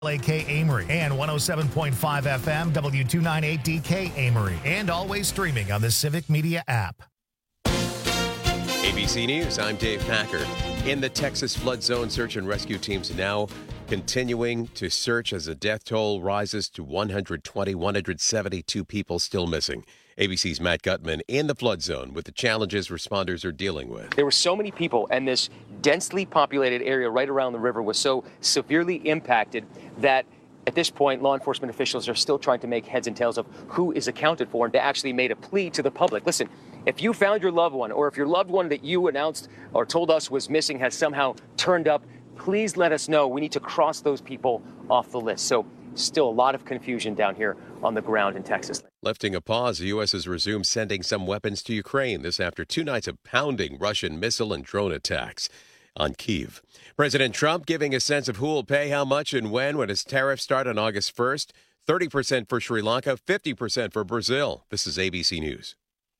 AK Amory and 107.5 FM W298DK Amory, and always streaming on the Civic Media app. ABC News, I'm Dave Packer. In the Texas flood zone, search and rescue teams now continuing to search as the death toll rises to 172 people still missing. ABC's Matt Gutman in the flood zone with the challenges responders are dealing with. There were so many people, and this densely populated area right around the river was so severely impacted that at this point, law enforcement officials are still trying to make heads and tails of who is accounted for. And they actually made a plea to the public. Listen, if you found your loved one, or if your loved one that you announced or told us was missing has somehow turned up, please let us know. We need to cross those people off the list. So still a lot of confusion down here on the ground in Texas. Lifting a pause, the U.S. has resumed sending some weapons to Ukraine. This after 2 nights of pounding Russian missile and drone attacks on Kyiv. President Trump giving a sense of who will pay how much and when his tariffs start on August 1st. 30% for Sri Lanka, 50% for Brazil. This is ABC News.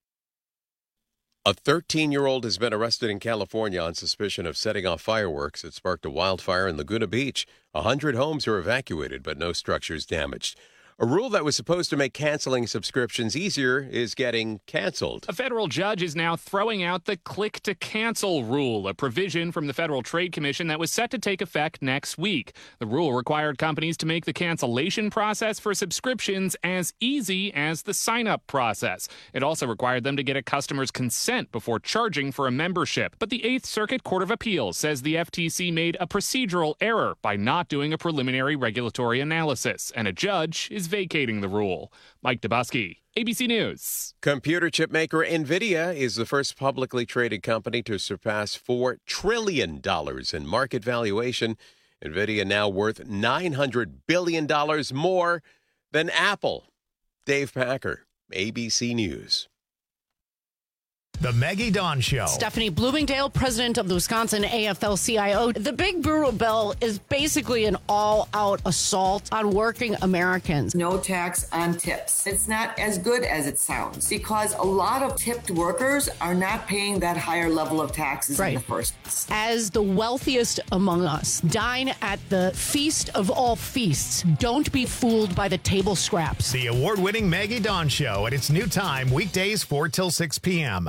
A 13-year-old has been arrested in California on suspicion of setting off fireworks that sparked a wildfire in Laguna Beach. 100 homes are evacuated, but no structures damaged. A rule that was supposed to make canceling subscriptions easier is getting canceled. A federal judge is now throwing out the click-to-cancel rule, a provision from the Federal Trade Commission that was set to take effect next week. The rule required companies to make the cancellation process for subscriptions as easy as the sign-up process. It also required them to get a customer's consent before charging for a membership. But the Eighth Circuit Court of Appeals says the FTC made a procedural error by not doing a preliminary regulatory analysis, and a judge is vacating the rule. Mike Dubusky, ABC News. Computer chip maker NVIDIA is the first publicly traded company to surpass $4 trillion in market valuation. NVIDIA now worth $900 billion more than Apple. Dave Packer, ABC News. The Maggie Dawn Show. Stephanie Bloomingdale, president of the Wisconsin AFL-CIO. The Big Brewer Bill is basically an all-out assault on working Americans. No tax on tips. It's not as good as it sounds because a lot of tipped workers are not paying that higher level of taxes in the first place. As the wealthiest among us, dine at the feast of all feasts. Don't be fooled by the table scraps. The award-winning Maggie Dawn Show at its new time, weekdays 4 till 6 p.m.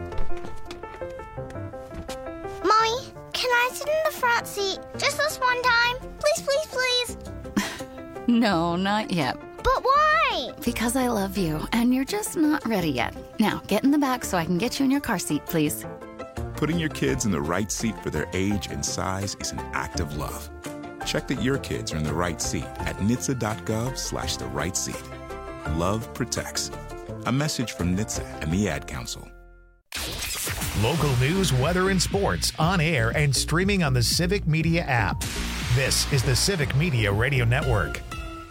Mommy, can I sit in the front seat just this one time? Please, please, please. No, not yet. But why? Because I love you, and you're just not ready yet. Now, get in the back so I can get you in your car seat, please. Putting your kids in the right seat for their age and size is an act of love. Check that your kids are in the right seat at NHTSA.gov/the right seat. Love protects. A message from NHTSA and the Ad Council. Local news, weather, and sports on air and streaming on the Civic Media app. This is the Civic Media Radio Network.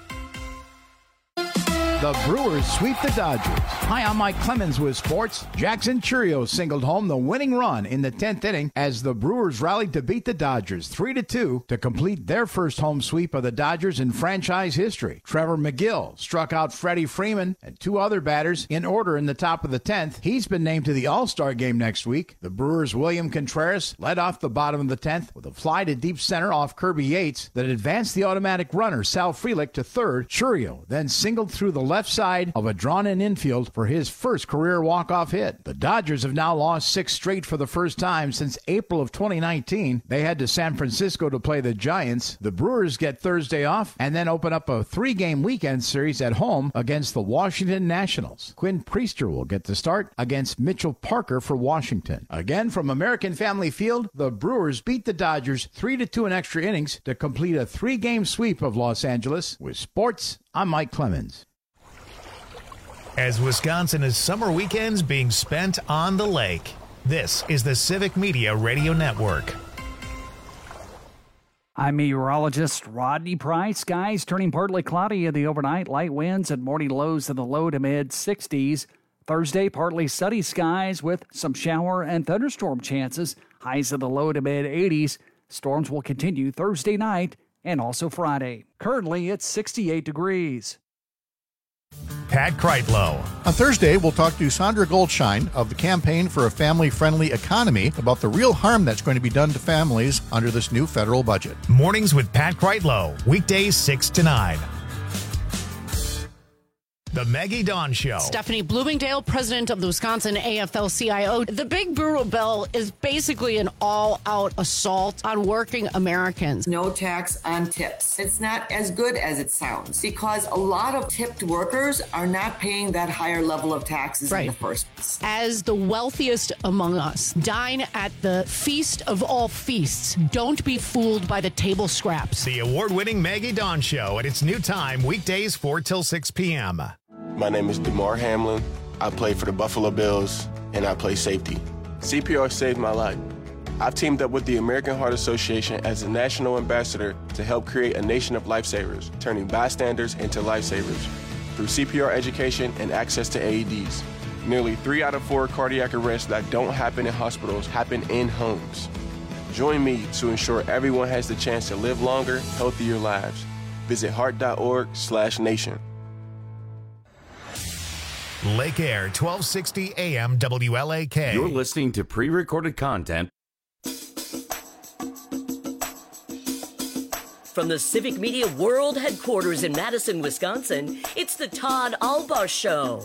The Brewers sweep the Dodgers. Hi, I'm Mike Clemens with sports. Jackson Chourio singled home the winning run in the 10th inning as the Brewers rallied to beat the Dodgers 3-2 to complete their first home sweep of the Dodgers in franchise history. Trevor McGill struck out Freddie Freeman and 2 other batters in order in the top of the 10th. He's been named to the All-Star game next week. The Brewers' William Contreras led off the bottom of the 10th with a fly to deep center off Kirby Yates that advanced the automatic runner Sal Frelick to third. Chourio then singled through the left side of a drawn-in infield for his first career walk-off hit. The Dodgers have now lost 6 straight for the first time since April of 2019. They head to San Francisco to play the Giants. The Brewers get Thursday off and then open up a 3-game weekend series at home against the Washington Nationals. Quinn Priester will get the start against Mitchell Parker for Washington. Again, from American Family Field, the Brewers beat the Dodgers 3-2 in extra innings to complete a 3-game sweep of Los Angeles. With sports, I'm Mike Clemens. As Wisconsin is summer weekends being spent on the lake, this is the Civic Media Radio Network. I'm meteorologist Rodney Price. Skies turning partly cloudy in the overnight. Light winds and morning lows in the low to mid 60s. Thursday, partly sunny skies with some shower and thunderstorm chances. Highs in the low to mid 80s. Storms will continue Thursday night and also Friday. Currently, it's 68 degrees. Pat Kreitlow. On Thursday, we'll talk to Sandra Goldschein of the Campaign for a Family-Friendly Economy about the real harm that's going to be done to families under this new federal budget. Mornings with Pat Kreitlow, weekdays 6 to 9. The Maggie Dawn Show. Stephanie Bloomingdale, president of the Wisconsin AFL-CIO. The Big Brutal Bill is basically an all-out assault on working Americans. No tax on tips. It's not as good as it sounds because a lot of tipped workers are not paying that higher level of taxes in the first place. As the wealthiest among us, dine at the feast of all feasts. Don't be fooled by the table scraps. The award-winning Maggie Dawn Show at its new time, weekdays 4 till 6 p.m. My name is DeMar Hamlin. I play for the Buffalo Bills, and I play safety. CPR saved my life. I've teamed up with the American Heart Association as a national ambassador to help create a nation of lifesavers, turning bystanders into lifesavers through CPR education and access to AEDs. Nearly 3 out of 4 cardiac arrests that don't happen in hospitals happen in homes. Join me to ensure everyone has the chance to live longer, healthier lives. Visit heart.org/nation. Lake Air, 1260 AM WLAK. You're listening to pre-recorded content. From the Civic Media World Headquarters in Madison, Wisconsin, it's the Todd Albaugh Show.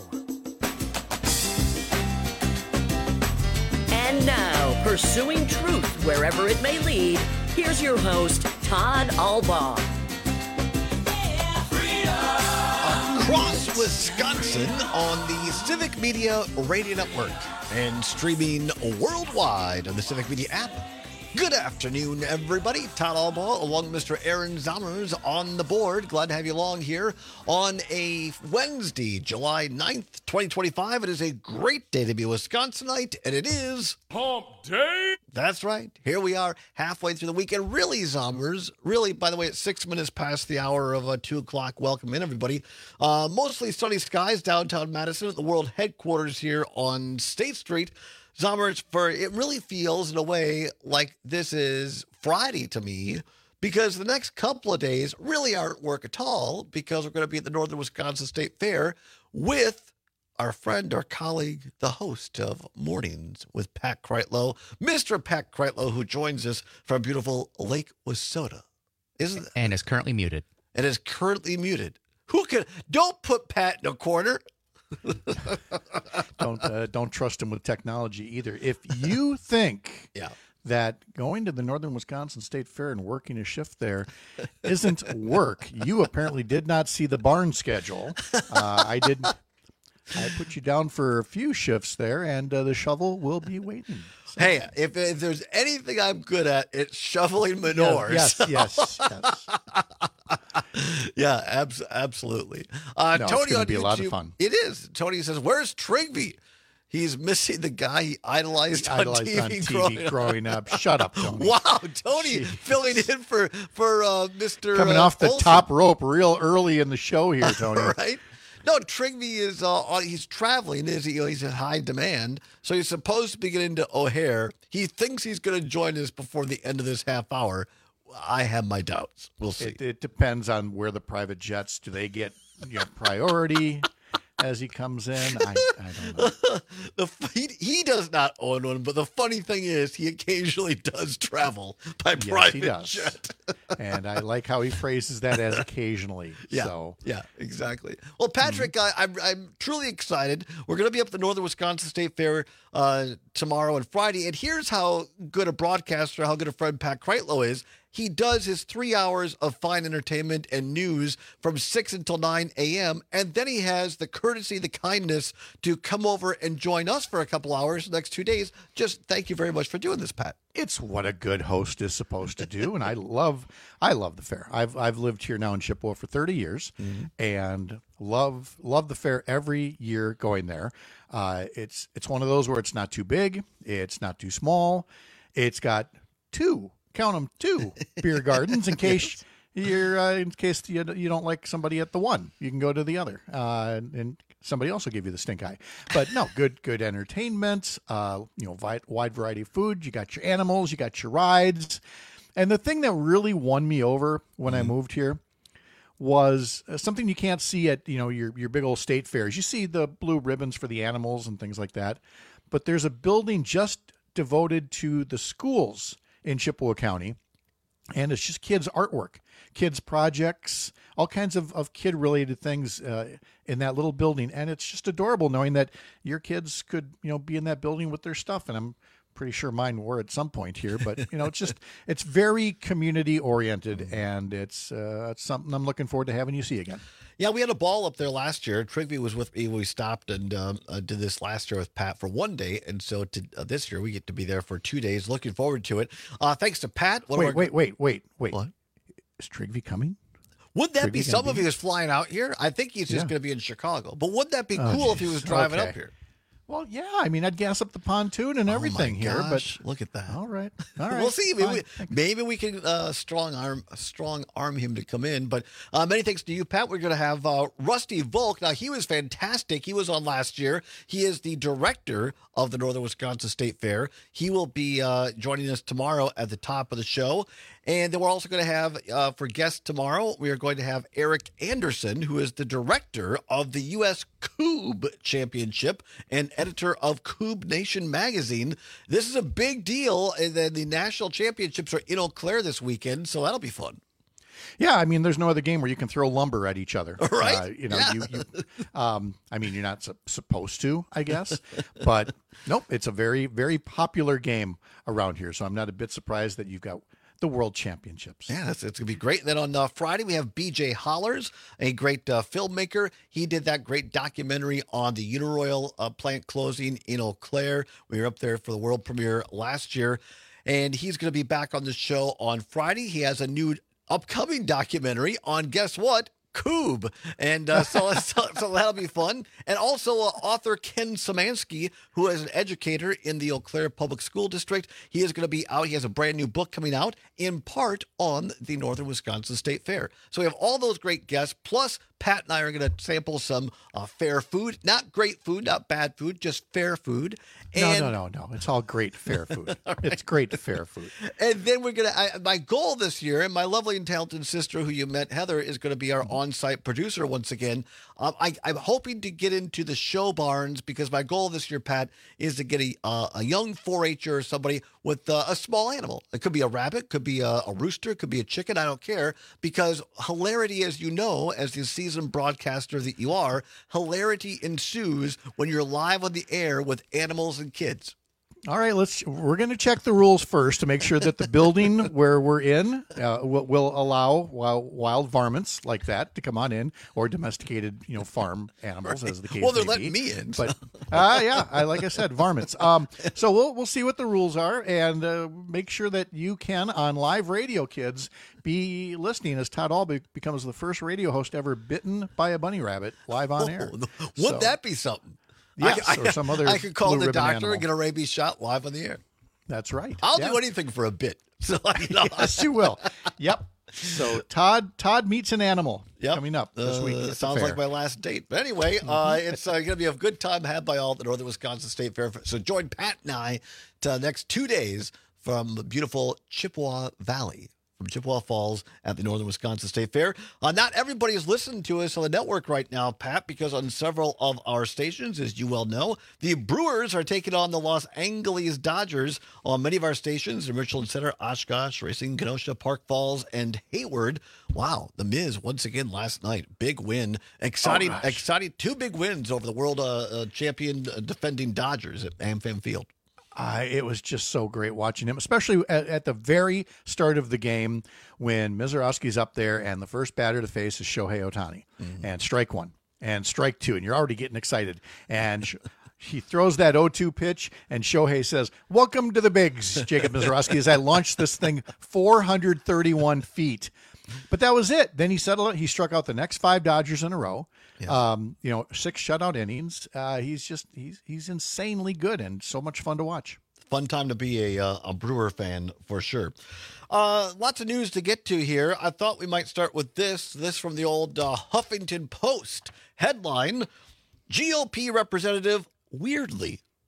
And now, pursuing truth wherever it may lead, here's your host, Todd Albaugh. Across Wisconsin on the Civic Media Radio Network and streaming worldwide on the Civic Media app. Good afternoon, everybody. Todd Albaugh along with Mr. Aaron Zommers on the board. Glad to have you along here on a Wednesday, July 9th, 2025. It is a great day to be a Wisconsinite, and it is Hump Day. That's right. Here we are halfway through the weekend. Really, Zommers, really, by the way, it's 6 minutes past the hour of 2 o'clock. Welcome in, everybody. Mostly sunny skies downtown Madison at the world headquarters here on State Street. Zommers, it really feels in a way like this is Friday to me because the next couple of days really aren't work at all because we're going to be at the Northern Wisconsin State Fair with our friend, our colleague, the host of Mornings with Pat Kreitlow, Mr. Pat Kreitlow, who joins us from beautiful Lake Wissota. And is currently muted. And is currently muted. Don't put Pat in a corner. Don't trust him with technology either. If you think that going to the Northern Wisconsin State Fair and working a shift there isn't work, you apparently did not see the barn schedule. I put you down for a few shifts there, and the shovel will be waiting. So. Hey, if there's anything I'm good at, it's shoveling manures. Yes. Yeah, absolutely. Tony, it's going to be a lot of fun. It is. Tony says, "Where's Trigby? He's missing the guy he idolized on TV growing up." Shut up, Tony. Wow, Tony filling in for Mr. Coming off the Olsen. top rope real early in the show here, Tony. Right? No, Trigby is he's traveling. He's in high demand, so he's supposed to be getting to O'Hare. He thinks he's going to join us before the end of this half hour. I have my doubts. We'll see. It depends on where the private jets do they get priority as he comes in. I don't know. He does not own one, but the funny thing is he occasionally does travel by private jet. And I like how he phrases that as occasionally. Yeah, exactly. Well, Patrick, I'm truly excited. We're going to be up at the Northern Wisconsin State Fair tomorrow and Friday. And here's how good a broadcaster, how good a friend Pat Kreitlow is. He does his 3 hours of fine entertainment and news from 6 until 9 a.m. And then he has the courtesy, the kindness to come over and join us for a couple hours the next 2 days. Just thank you very much for doing this, Pat. It's what a good host is supposed to do. And I love the fair. I've lived here now in Chippewa for 30 years and love the fair every year going there. It's one of those where it's not too big. It's not too small. It's got two beer gardens in case you don't like somebody at the one, you can go to the other, and somebody else will give you the stink eye. But no, good entertainment, wide variety of food. You got your animals, you got your rides, and the thing that really won me over when I moved here was something you can't see at, your big old state fairs. You see the blue ribbons for the animals and things like that, but there's a building just devoted to the schools in Chippewa County, and it's just kids' artwork, kids' projects, all kinds of kid-related things in that little building, and it's just adorable knowing that your kids could, be in that building with their stuff, and I'm pretty sure mine were at some point here, but it's very community oriented, and it's something I'm looking forward to having you see again. Yeah, we had a ball up there last year. Trigby was with me. We stopped and did this last year with Pat for one day, and so this year we get to be there for 2 days. Looking forward to it. Thanks to Pat. Wait. What? Is Trigby coming? Would that be something if he was flying out here? I think he's just going to be in Chicago. But wouldn't that be cool if he was driving up here? Well, yeah. I mean, I'd gas up the pontoon and everything here. But look at that. All right. We'll see. Maybe we can strong arm him to come in. But many thanks to you, Pat. We're going to have Rusty Volk. Now, he was fantastic. He was on last year. He is the director of the Northern Wisconsin State Fair. He will be joining us tomorrow at the top of the show. And then we're also going to have, for guests tomorrow, we are going to have Eric Anderson, who is the director of the U.S. Coob Championship and editor of Coob Nation magazine. This is a big deal, and then the national championships are in Eau Claire this weekend, so that'll be fun. Yeah, I mean, there's no other game where you can throw lumber at each other, right? I mean, you're not supposed to, I guess, but nope, it's a very, very popular game around here. So I'm not a bit surprised that you've got the World Championships. Yeah, it's going to be great. And then on Friday, we have BJ Hollers, a great filmmaker. He did that great documentary on the Uniroyal plant closing in Eau Claire. We were up there for the world premiere last year, and he's going to be back on the show on Friday. He has a new upcoming documentary on, guess what? Coob. And so that'll be fun. And also author Ken Szymanski, who is an educator in the Eau Claire Public School District. He is going to be out. He has a brand new book coming out in part on the Northern Wisconsin State Fair. So we have all those great guests, plus Pat and I are going to sample some fair food. Not great food, not bad food, just fair food. And No. It's all great fair food. Right. It's great fair food. And then we're going to, my goal this year, and my lovely and talented sister who you met, Heather, is going to be our on-site producer once again. I'm hoping to get into the show barns because my goal this year, Pat, is to get a young 4-H'er or somebody with a small animal. It could be a rabbit, could be a rooster, could be a chicken. I don't care, because hilarity, as you know, as the seasoned broadcaster that you are, hilarity ensues when you're live on the air with animals and kids. All right, we're going to check the rules first to make sure that the building where we're in will allow wild varmints like that to come on in, or domesticated, farm animals, right, as the case may be. Well, they're letting me in. But like I said, varmints. So we'll see what the rules are, and make sure that you can, on live radio, kids, be listening as Todd Albee becomes the first radio host ever bitten by a bunny rabbit live on air. Wouldn't that be something? Yes, or some other. I could call the doctor animal and get a rabies shot live on the air. That's right. I'll do anything for a bit. So yes, you will. Yep. So Todd meets an animal coming up this week. Sounds like my last date. But anyway, it's going to be a good time had by all at the Northern Wisconsin State Fair. So join Pat and I to the next 2 days from the beautiful Chippewa Valley, from Chippewa Falls at the Northern Wisconsin State Fair. Not everybody is listening to us on the network right now, Pat, because on several of our stations, as you well know, the Brewers are taking on the Los Angeles Dodgers on many of our stations in Richland Center, Oshkosh, Racine, Kenosha, Park Falls, and Hayward. Wow, the Miz once again last night. Big win. Exciting. 2 big wins over the world champion defending Dodgers at AmFam Field. It was just so great watching him, especially at the very start of the game when Mizorowski's up there and the first batter to face is Shohei Ohtani. And strike 1 and strike 2, and you're already getting excited. And he throws that 0-2 pitch, and Shohei says, "Welcome to the bigs, Jacob Mizorowski," as I launched this thing 431 feet. But that was it. Then he settled it. He struck out the next 5 Dodgers in a row. Yeah. 6 shutout innings. He's insanely good and so much fun to watch. Fun time to be a Brewer fan for sure. Lots of news to get to here. I thought we might start with this from the old Huffington Post headline: GOP representative weirdly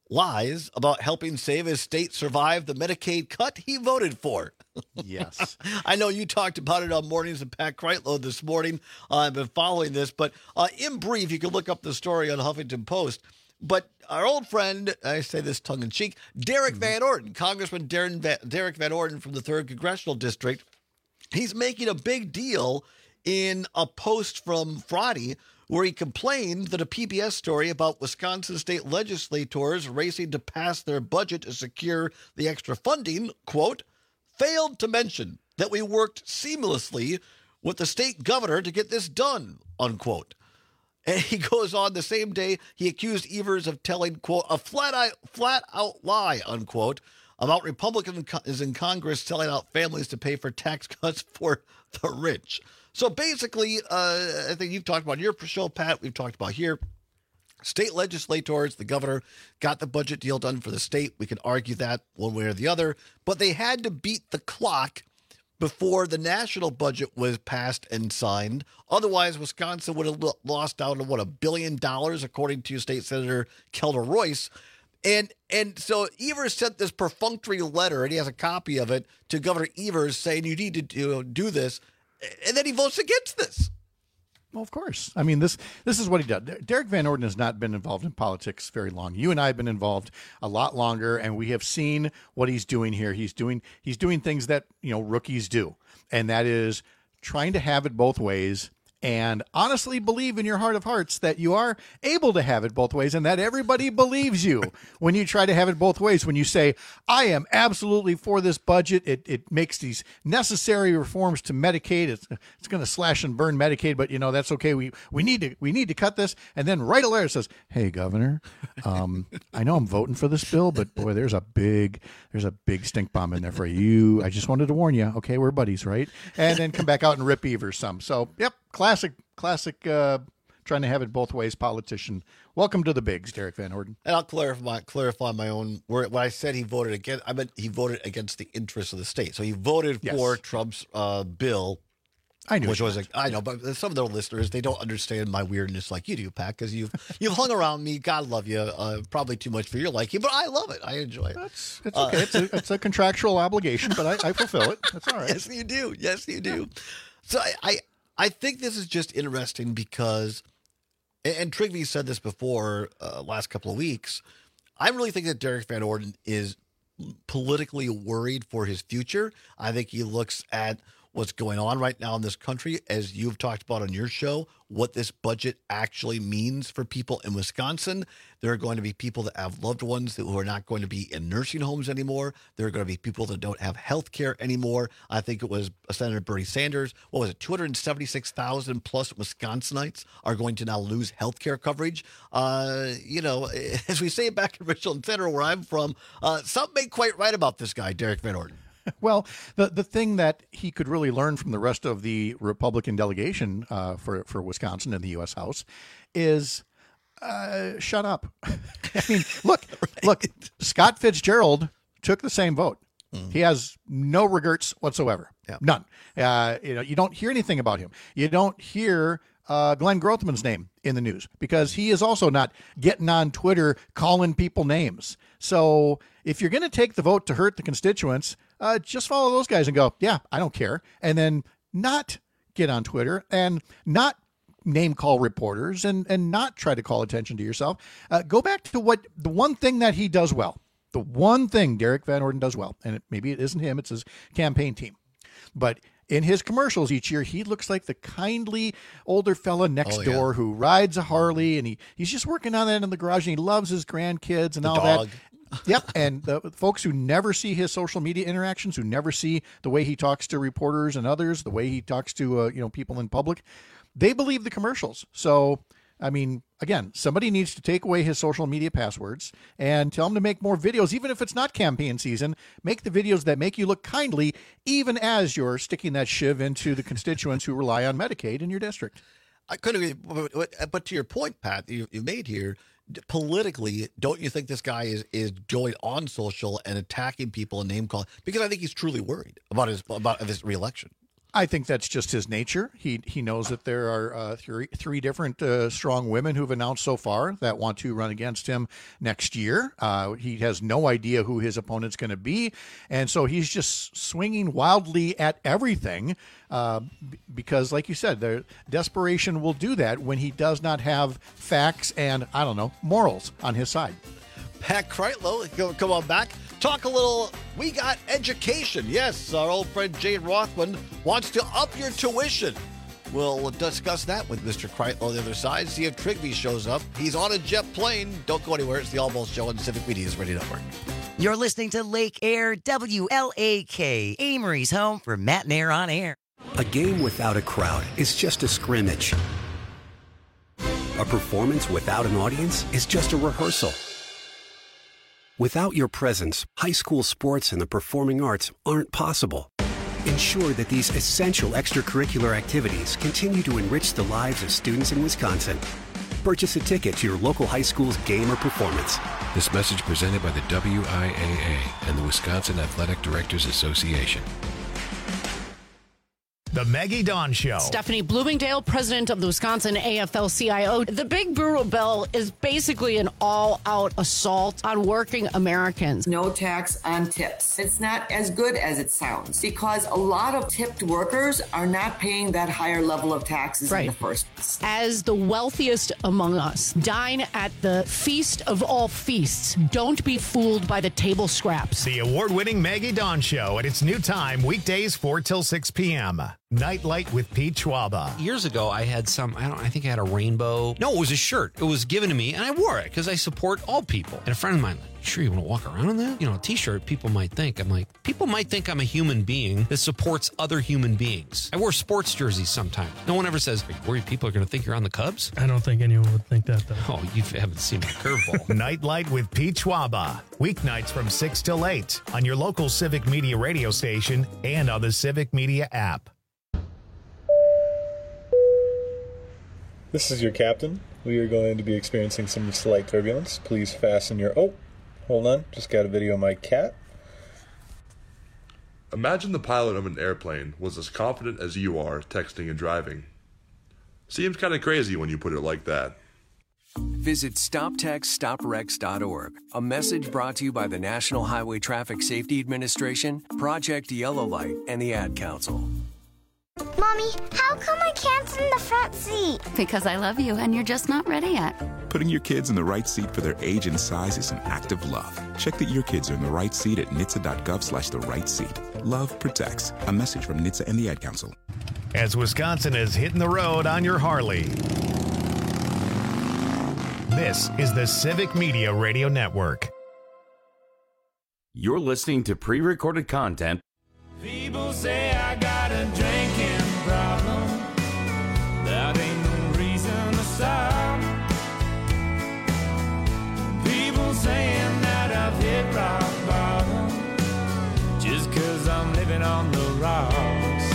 lies about helping save his state survive the Medicaid cut he voted for. Yes. I know you talked about it on Mornings with Pat Kreitlow this morning. I've been following this, but in brief, you can look up the story on Huffington Post. But our old friend, I say this tongue-in-cheek, Derek Van Orden, Congressman Derek Van Orden from the 3rd Congressional District, he's making a big deal in a post from Friday where he complained that a PBS story about Wisconsin state legislators racing to pass their budget to secure the extra funding, quote, failed to mention that we worked seamlessly with the state governor to get this done, unquote. And he goes on the same day, he accused Evers of telling, quote, a flat-out lie, unquote, about Republicans in Congress selling out families to pay for tax cuts for the rich. So basically, I think you've talked about your show, Pat, we've talked about here, state legislators, the governor got the budget deal done for the state. We can argue that one way or the other, but they had to beat the clock before the national budget was passed and signed. Otherwise, Wisconsin would have lost out on, $1 billion, according to State Senator Kelda Royce. And so Evers sent this perfunctory letter, and he has a copy of it, to Governor Evers saying you need to do this, and then he votes against this. Well, of course. I mean, this is what he does. Derek Van Orden has not been involved in politics very long. You and I have been involved a lot longer, and we have seen what he's doing here. He's doing things that, rookies do, and that is trying to have it both ways and honestly believe in your heart of hearts that you are able to have it both ways and that everybody believes you when you try to have it both ways. When you say, I am absolutely for this budget, it makes these necessary reforms to Medicaid. It's going to slash and burn Medicaid, but that's okay. We need to cut this. And then write a letter that says, hey, Governor, I know I'm voting for this bill, but boy, there's a big stink bomb in there for you. I just wanted to warn you. Okay, we're buddies, right? And then come back out and rip Evers some. So, yep. Classic, trying to have it both ways politician. Welcome to the bigs, Derek Van Orden. And I'll clarify my own word. When I said he voted against, I meant he voted against the interests of the state. So he voted for Trump's bill. I knew, I know, but some of their listeners, they don't understand my weirdness like you do, Pat, because you've hung around me. God love you. Probably too much for your liking, but I love it. I enjoy it. It's okay. It's a contractual obligation, but I fulfill it. That's all right. Yes, you do. Yes, you do. So I think this is just interesting because, and Trigby said this before last couple of weeks, I really think that Derek Van Orden is politically worried for his future. I think he looks at what's going on right now in this country, as you've talked about on your show, what this budget actually means for people in Wisconsin. There are going to be people that have loved ones who are not going to be in nursing homes anymore. There are going to be people that don't have health care anymore. I think it was Senator Bernie Sanders. 276,000 plus Wisconsinites are going to now lose health care coverage. As we say back in Richland Center, where I'm from, something ain't quite right about this guy, Derek Van Orden. Well, the thing that he could really learn from the rest of the Republican delegation for Wisconsin in the U.S. House is shut up. I mean, look, Scott Fitzgerald took the same vote. Mm-hmm. He has no regrets whatsoever. Yeah. None. You don't hear anything about him. You don't hear Glenn Grothman's name in the news because he is also not getting on Twitter calling people names. So if you're going to take the vote to hurt the constituents, just follow those guys and go, yeah, I don't care. And then not get on Twitter and not name call reporters and not try to call attention to yourself. Go back to the one thing that he does well. The one thing Derek Van Orden does well, and maybe it isn't him, it's his campaign team. But in his commercials each year, he looks like the kindly older fella next door who rides a Harley, and he's just working on that in the garage, and he loves his grandkids and all that. Yep, and the folks who never see his social media interactions, who never see the way he talks to reporters and others, the way he talks to people in public, they believe the commercials. So, I mean, again, somebody needs to take away his social media passwords and tell him to make more videos, even if it's not campaign season. Make the videos that make you look kindly, even as you're sticking that shiv into the constituents who rely on Medicaid in your district. I couldn't agree, but to your point, Pat, you made here, politically, don't you think this guy is going on social and attacking people and name calling? Because I think he's truly worried about his reelection. I think that's just his nature. He knows that there are three different strong women who've announced so far that want to run against him next year. He has no idea who his opponent's going to be, and so he's just swinging wildly at everything because, like you said, the desperation will do that when he does not have facts and, I don't know, morals on his side. Pat Kreitlow, come on back. Talk a little, we got education. Yes, our old friend Jane Rothman wants to up your tuition. We'll discuss that with Mr. Kreitlow on the other side. See if Trigby shows up. He's on a jet plane. Don't go anywhere. It's the Almost Show on Civic Media's Radio Network. You're listening to Lake Air WLAK, Amory's home for Matt and Air on Air. A game without a crowd is just a scrimmage. A performance without an audience is just a rehearsal. Without your presence, high school sports and the performing arts aren't possible. Ensure that these essential extracurricular activities continue to enrich the lives of students in Wisconsin. Purchase a ticket to your local high school's game or performance. This message presented by the WIAA and the Wisconsin Athletic Directors Association. The Maggie Dawn Show. Stephanie Bloomingdale, president of the Wisconsin AFL-CIO. The Big Brutal Bill is basically an all-out assault on working Americans. No tax on tips. It's not as good as it sounds because a lot of tipped workers are not paying that higher level of taxes in the first place. As the wealthiest among us, dine at the feast of all feasts. Don't be fooled by the table scraps. The award-winning Maggie Dawn Show at its new time, weekdays 4 till 6 p.m. Nightlight with Pete Schwaba. Years ago, I had I think I had a rainbow. No, it was a shirt. It was given to me, and I wore it because I support all people. And a friend of mine, sure you want to walk around in that? You know, a t-shirt, people might think I'm a human being that supports other human beings. I wear sports jerseys sometimes. No one ever says, are you worried people are going to think you're on the Cubs? I don't think anyone would think that, though. Oh, you haven't seen my curveball. Nightlight with Pete Schwaba. Weeknights from 6 till 8 on your local Civic Media radio station and on the Civic Media app. This is your captain. We are going to be experiencing some slight turbulence. Please fasten your... Oh, hold on. Just got a video of my cat. Imagine the pilot of an airplane was as confident as you are texting and driving. Seems kind of crazy when you put it like that. Visit StopTextStopWrecks.org. A message brought to you by the National Highway Traffic Safety Administration, Project Yellow Light, and the Ad Council. Mommy, how come I can't sit in the front seat? Because I love you and you're just not ready yet. Putting your kids in the right seat for their age and size is an act of love. Check that your kids are in the right seat at nhtsa.gov/the-right-seat. Love protects. A message from NHTSA and the Ad Council. As Wisconsin is hitting the road on your Harley. This is the Civic Media Radio Network. You're listening to pre-recorded content. People say I got a drinking problem. That ain't no reason to stop. People saying that I've hit rock bottom just 'cause I'm living on the rocks.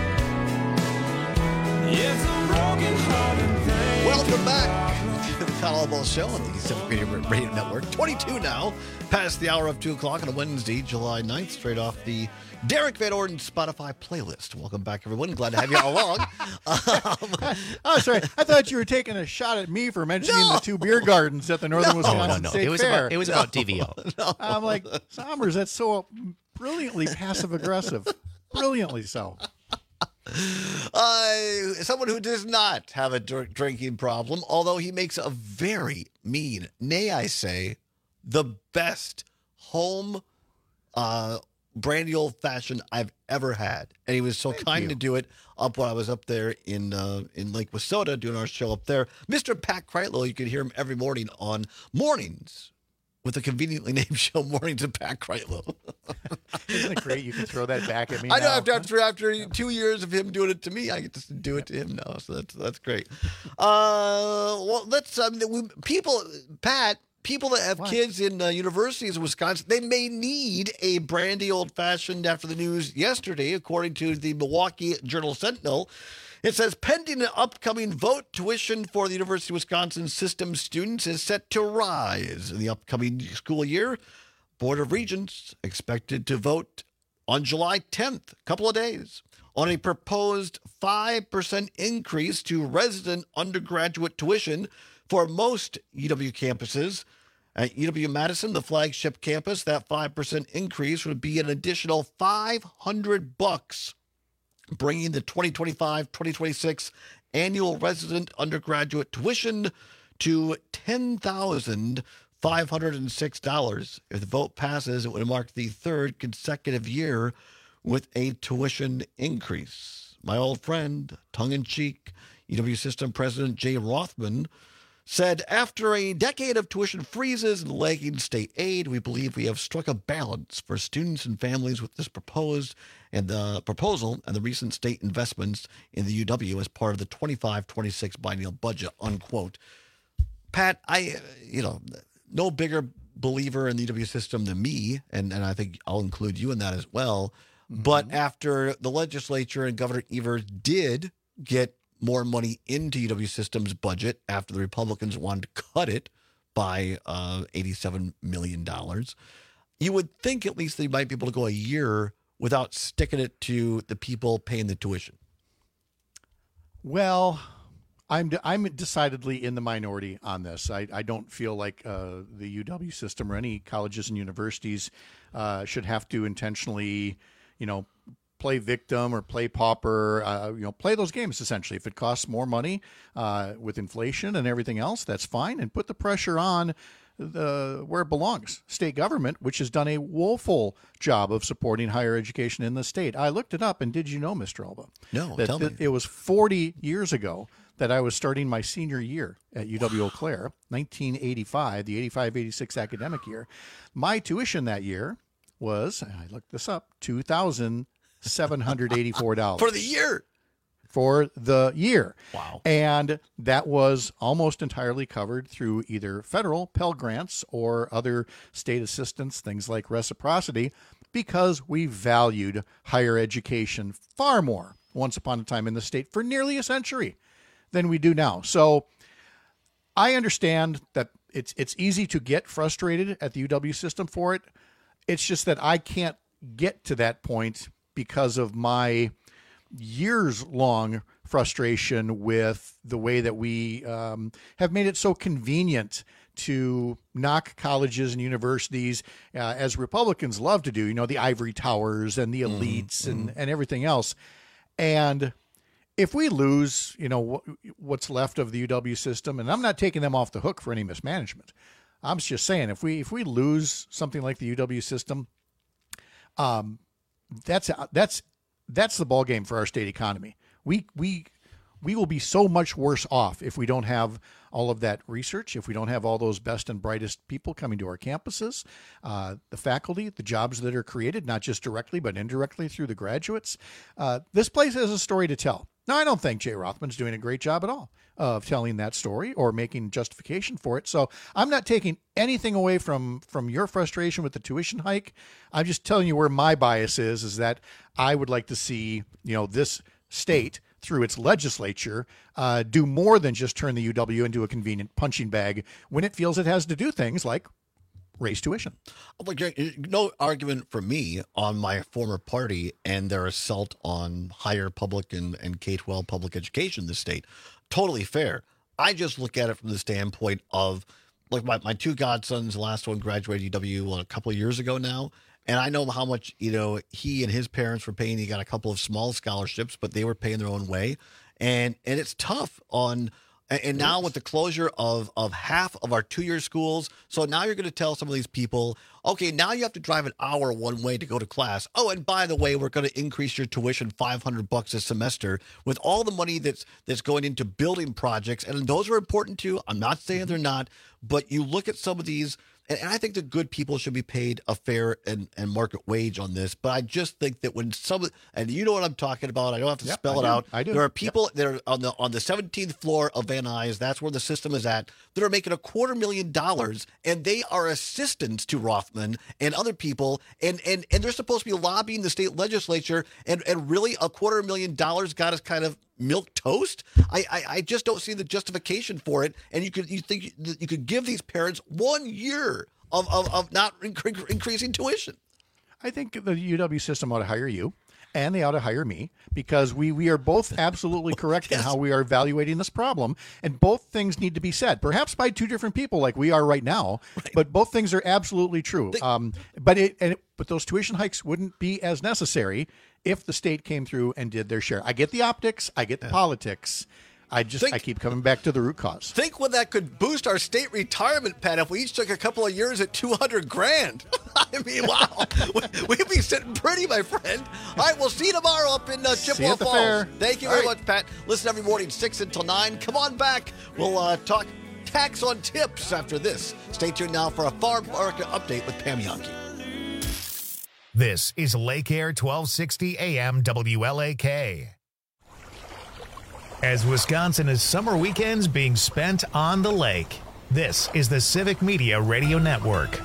It's a broken-hearted thing. Welcome back to the Todd Almost Show on the Civic Media Radio Network. 22 now, past the hour of 2 o'clock on a Wednesday, July 9th, straight off the Derek Van Orden Spotify playlist. Welcome back, everyone. Glad to have you all along. Oh, sorry. I thought you were taking a shot at me for mentioning the two beer gardens at the Northern Wisconsin State Fair. It was about DVO. No. I'm like, Sommers, that's so brilliantly passive-aggressive. Brilliantly so. Someone who does not have a drinking problem, although he makes a very mean, nay, I say, the best home brandy old fashioned I've ever had, and he was so kind to do it up when I was up there in Lake Wissota doing our show up there. Mr. Pat Kreitlow, you can hear him every morning on Mornings with a conveniently named show, Mornings with Pat Kreitlow. Isn't it great? You can throw that back at me. I know. now. After 2 years of him doing it to me, I get to do it to him now. So that's great. Well, let's People that have kids in universities in Wisconsin, they may need a brandy old-fashioned after the news yesterday, according to the Milwaukee Journal-Sentinel. It says, pending an upcoming vote, tuition for the University of Wisconsin system students is set to rise in the upcoming school year. Board of Regents expected to vote on July 10th, a couple of days, on a proposed 5% increase to resident undergraduate tuition for most UW campuses. At UW-Madison, the flagship campus, that 5% increase would be an additional $500, bringing the 2025-2026 annual resident undergraduate tuition to $10,506. If the vote passes, it would mark the third consecutive year with a tuition increase. My old friend, tongue-in-cheek, UW System President Jay Rothman said, after a decade of tuition freezes and lagging state aid, we believe we have struck a balance for students and families with this proposal and the recent state investments in the UW as part of the 25-26 biennial budget, unquote. Pat, no bigger believer in the UW system than me, and I think I'll include you in that as well. But after the legislature and Governor Evers did get more money into UW System's budget after the Republicans wanted to cut it by $87 million, you would think at least they might be able to go a year without sticking it to the people paying the tuition. Well, I'm decidedly in the minority on this. I don't feel like the UW system or any colleges and universities should have to intentionally, play victim or play pauper, play those games, essentially. If it costs more money with inflation and everything else, that's fine. And put the pressure on where it belongs. State government, which has done a woeful job of supporting higher education in the state. I looked it up, and did you know, Mr. Alba? No, that tell me. It was 40 years ago that I was starting my senior year at UW Eau Claire, 1985, the 85-86 academic year. My tuition that year was, I looked this up, $2,784. For the year? For the year. Wow. And that was almost entirely covered through either federal Pell Grants or other state assistance, things like reciprocity, because we valued higher education far more once upon a time in the state for nearly a century than we do now. So I understand that it's easy to get frustrated at the UW system for it. It's just that I can't get to that point because of my years-long frustration with the way that we have made it so convenient to knock colleges and universities, as Republicans love to do, the ivory towers and the elites and everything else. And if we lose, what's left of the UW system, and I'm not taking them off the hook for any mismanagement, I'm just saying, if we lose something like the UW system, that's the ball game for our state economy. We will be so much worse off if we don't have all of that research, if we don't have all those best and brightest people coming to our campuses, the faculty, the jobs that are created, not just directly but indirectly through the graduates. This place has a story to tell. Now, I don't think Jay Rothman's doing a great job at all of telling that story or making justification for it. So I'm not taking anything away from your frustration with the tuition hike. I'm just telling you where my bias is that I would like to see, this state through its legislature do more than just turn the UW into a convenient punching bag when it feels it has to do things like raise tuition. No argument for me on my former party and their assault on higher public and K-12 public education in the state. Totally fair. I just look at it from the standpoint of, like, my two godsons, the last one graduated UW a couple of years ago now, and I know how much, he and his parents were paying. He got a couple of small scholarships, but they were paying their own way. And it's tough on... And now with the closure of half of our 2-year schools, so now you're going to tell some of these people, okay, now you have to drive an hour one way to go to class. Oh, and by the way, we're going to increase your tuition $500 a semester with all the money that's going into building projects. And those are important too. I'm not saying they're not, but you look at some of these, and I think the good people should be paid a fair and market wage on this. But I just think that when and you know what I'm talking about, I don't have to spell it out. I do. There are people that are on the 17th floor of Van Nuys, that's where the system is at, that are making $250,000, and they are assistants to Rothman and other people, and they're supposed to be lobbying the state legislature, and really $250,000 got us kind of milk toast. I just don't see the justification for it. And you think that you could give these parents 1 year of not increasing tuition. I think the UW system ought to hire you and they ought to hire me, because we are both absolutely correct in how we are evaluating this problem, and both things need to be said, perhaps by two different people like we are right now, but both things are absolutely true. But those tuition hikes wouldn't be as necessary if the state came through and did their share. I get the optics, I get the politics. I keep coming back to the root cause. Think what that could boost our state retirement, Pat, if we each took a couple of years at $200,000. I mean, wow. We'd be sitting pretty, my friend. All right, we'll see you tomorrow up in Chippewa Falls. Fair. Thank you very much, Pat. Listen every morning, 6 until 9. Come on back. We'll talk tax on tips after this. Stay tuned now for a farm market update with Pam Yonke. This is Lake Air 1260 AM WLAK. As Wisconsin is summer weekends being spent on the lake, this is the Civic Media Radio Network.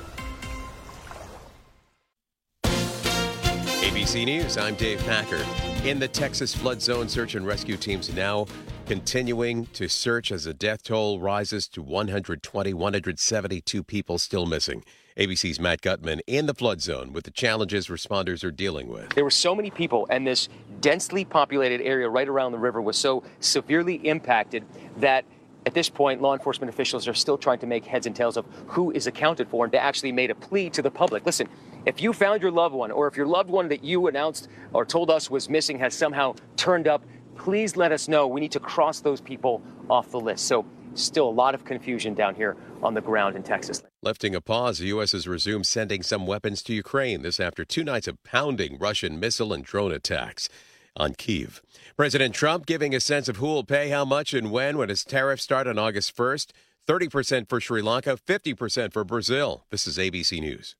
ABC News, I'm Dave Packer. In the Texas flood zone, search and rescue teams now continuing to search as the death toll rises to 172 people still missing. ABC's Matt Gutman in the flood zone with the challenges responders are dealing with. There were so many people, and this densely populated area right around the river was so severely impacted that at this point, law enforcement officials are still trying to make heads and tails of who is accounted for, and they actually made a plea to the public. Listen, if you found your loved one, or if your loved one that you announced or told us was missing has somehow turned up, please let us know. We need to cross those people off the list. So still a lot of confusion down here on the ground in Texas. Lifting a pause, the U.S. has resumed sending some weapons to Ukraine. This after 2 nights of pounding Russian missile and drone attacks on Kyiv. President Trump giving a sense of who will pay how much and when his tariffs start on August 1st. 30% for Sri Lanka, 50% for Brazil. This is ABC News.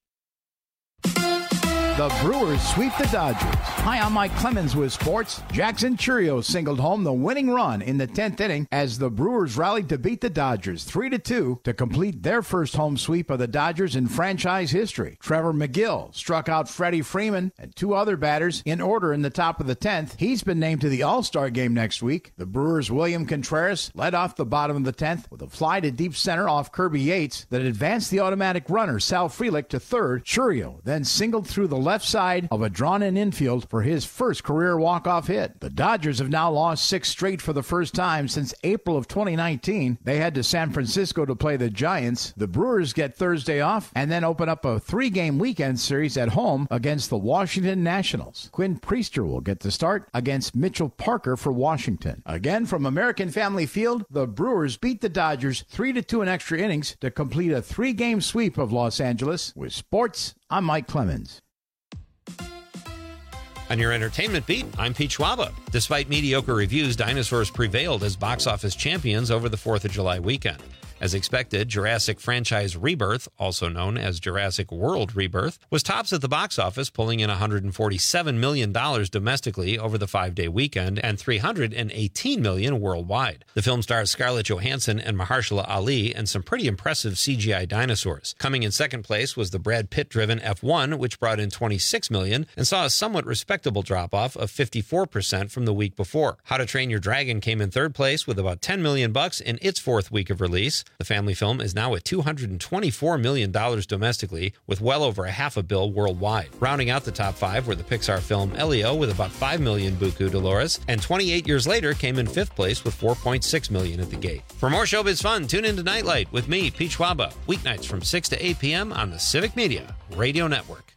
The Brewers sweep the Dodgers. Hi, I'm Mike Clemens with sports. Jackson Chourio singled home the winning run in the 10th inning as the Brewers rallied to beat the Dodgers 3-2 to complete their first home sweep of the Dodgers in franchise history. Trevor McGill struck out Freddie Freeman and 2 other batters in order in the top of the 10th. He's been named to the All-Star game next week. The Brewers' William Contreras led off the bottom of the 10th with a fly to deep center off Kirby Yates that advanced the automatic runner Sal Frelick to third. Chourio then singled through the left side of a drawn-in infield for his first career walk-off hit. The Dodgers have now lost 6 straight for the first time since April of 2019. They head to San Francisco to play the Giants. The Brewers get Thursday off and then open up a 3-game weekend series at home against the Washington Nationals. Quinn Priester will get the start against Mitchell Parker for Washington. Again, from American Family Field, the Brewers beat the Dodgers 3-2 in extra innings to complete a 3-game sweep of Los Angeles. With sports, I'm Mike Clemens. On your entertainment beat, I'm Pete Schwaba. Despite mediocre reviews, dinosaurs prevailed as box office champions over the 4th of July weekend. As expected, Jurassic franchise Rebirth, also known as Jurassic World Rebirth, was tops at the box office, pulling in $147 million domestically over the 5-day weekend and $318 million worldwide. The film stars Scarlett Johansson and Mahershala Ali and some pretty impressive CGI dinosaurs. Coming in second place was the Brad Pitt-driven F1, which brought in $26 million and saw a somewhat respectable drop-off of 54% from the week before. How to Train Your Dragon came in third place with about $10 million in its 4th week of release. The family film is now at $224 million domestically, with well over $500 million worldwide. Rounding out the top 5 were the Pixar film Elio with about $5 million buku Dolores, and 28 Years Later came in 5th place with $4.6 million at the gate. For more showbiz fun, tune into Nightlight with me, Pete Schwaba, weeknights from 6 to 8 p.m. on the Civic Media Radio Network.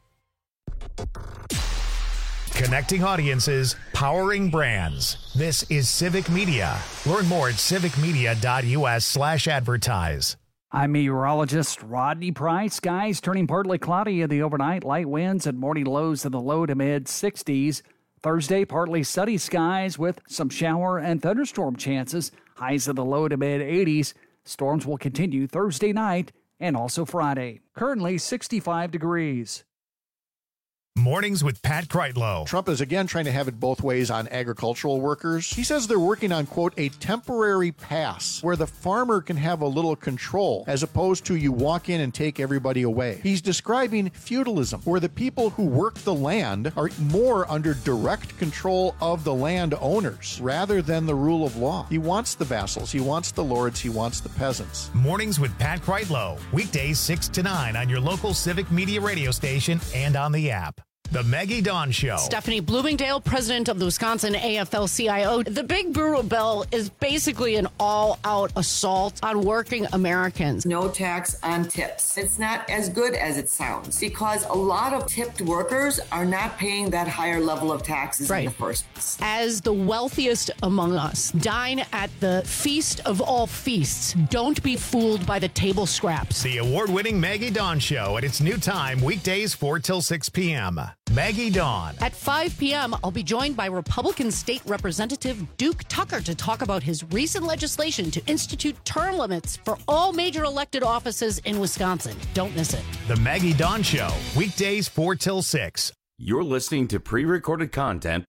Connecting audiences, powering brands. This is Civic Media. Learn more at civicmedia.us/advertise. I'm meteorologist Rodney Price. Skies turning partly cloudy in the overnight. Light winds and morning lows in the low to mid 60s. Thursday, partly sunny skies with some shower and thunderstorm chances. Highs in the low to mid 80s. Storms will continue Thursday night and also Friday. Currently 65 degrees. Mornings with Pat Kreitlow. Trump is again trying to have it both ways on agricultural workers. He says they're working on, quote, a temporary pass where the farmer can have a little control as opposed to you walk in and take everybody away. He's describing feudalism, where the people who work the land are more under direct control of the landowners rather than the rule of law. He wants the vassals, he wants the lords, he wants the peasants. Mornings with Pat Kreitlow. Weekdays 6 to 9 on your local Civic Media radio station and on the app. The Maggie Dawn Show. Stephanie Bloomingdale, president of the Wisconsin AFL-CIO. The Big Burro Bill is basically an all-out assault on working Americans. No tax on tips. It's not as good as it sounds because a lot of tipped workers are not paying that higher level of taxes in the first place. As the wealthiest among us, dine at the feast of all feasts. Don't be fooled by the table scraps. The award-winning Maggie Dawn Show at its new time, weekdays 4 till 6 p.m. Maggie Dawn. At 5 p.m., I'll be joined by Republican State Representative Duke Tucker to talk about his recent legislation to institute term limits for all major elected offices in Wisconsin. Don't miss it. The Maggie Dawn Show, weekdays 4 till 6. You're listening to pre-recorded content.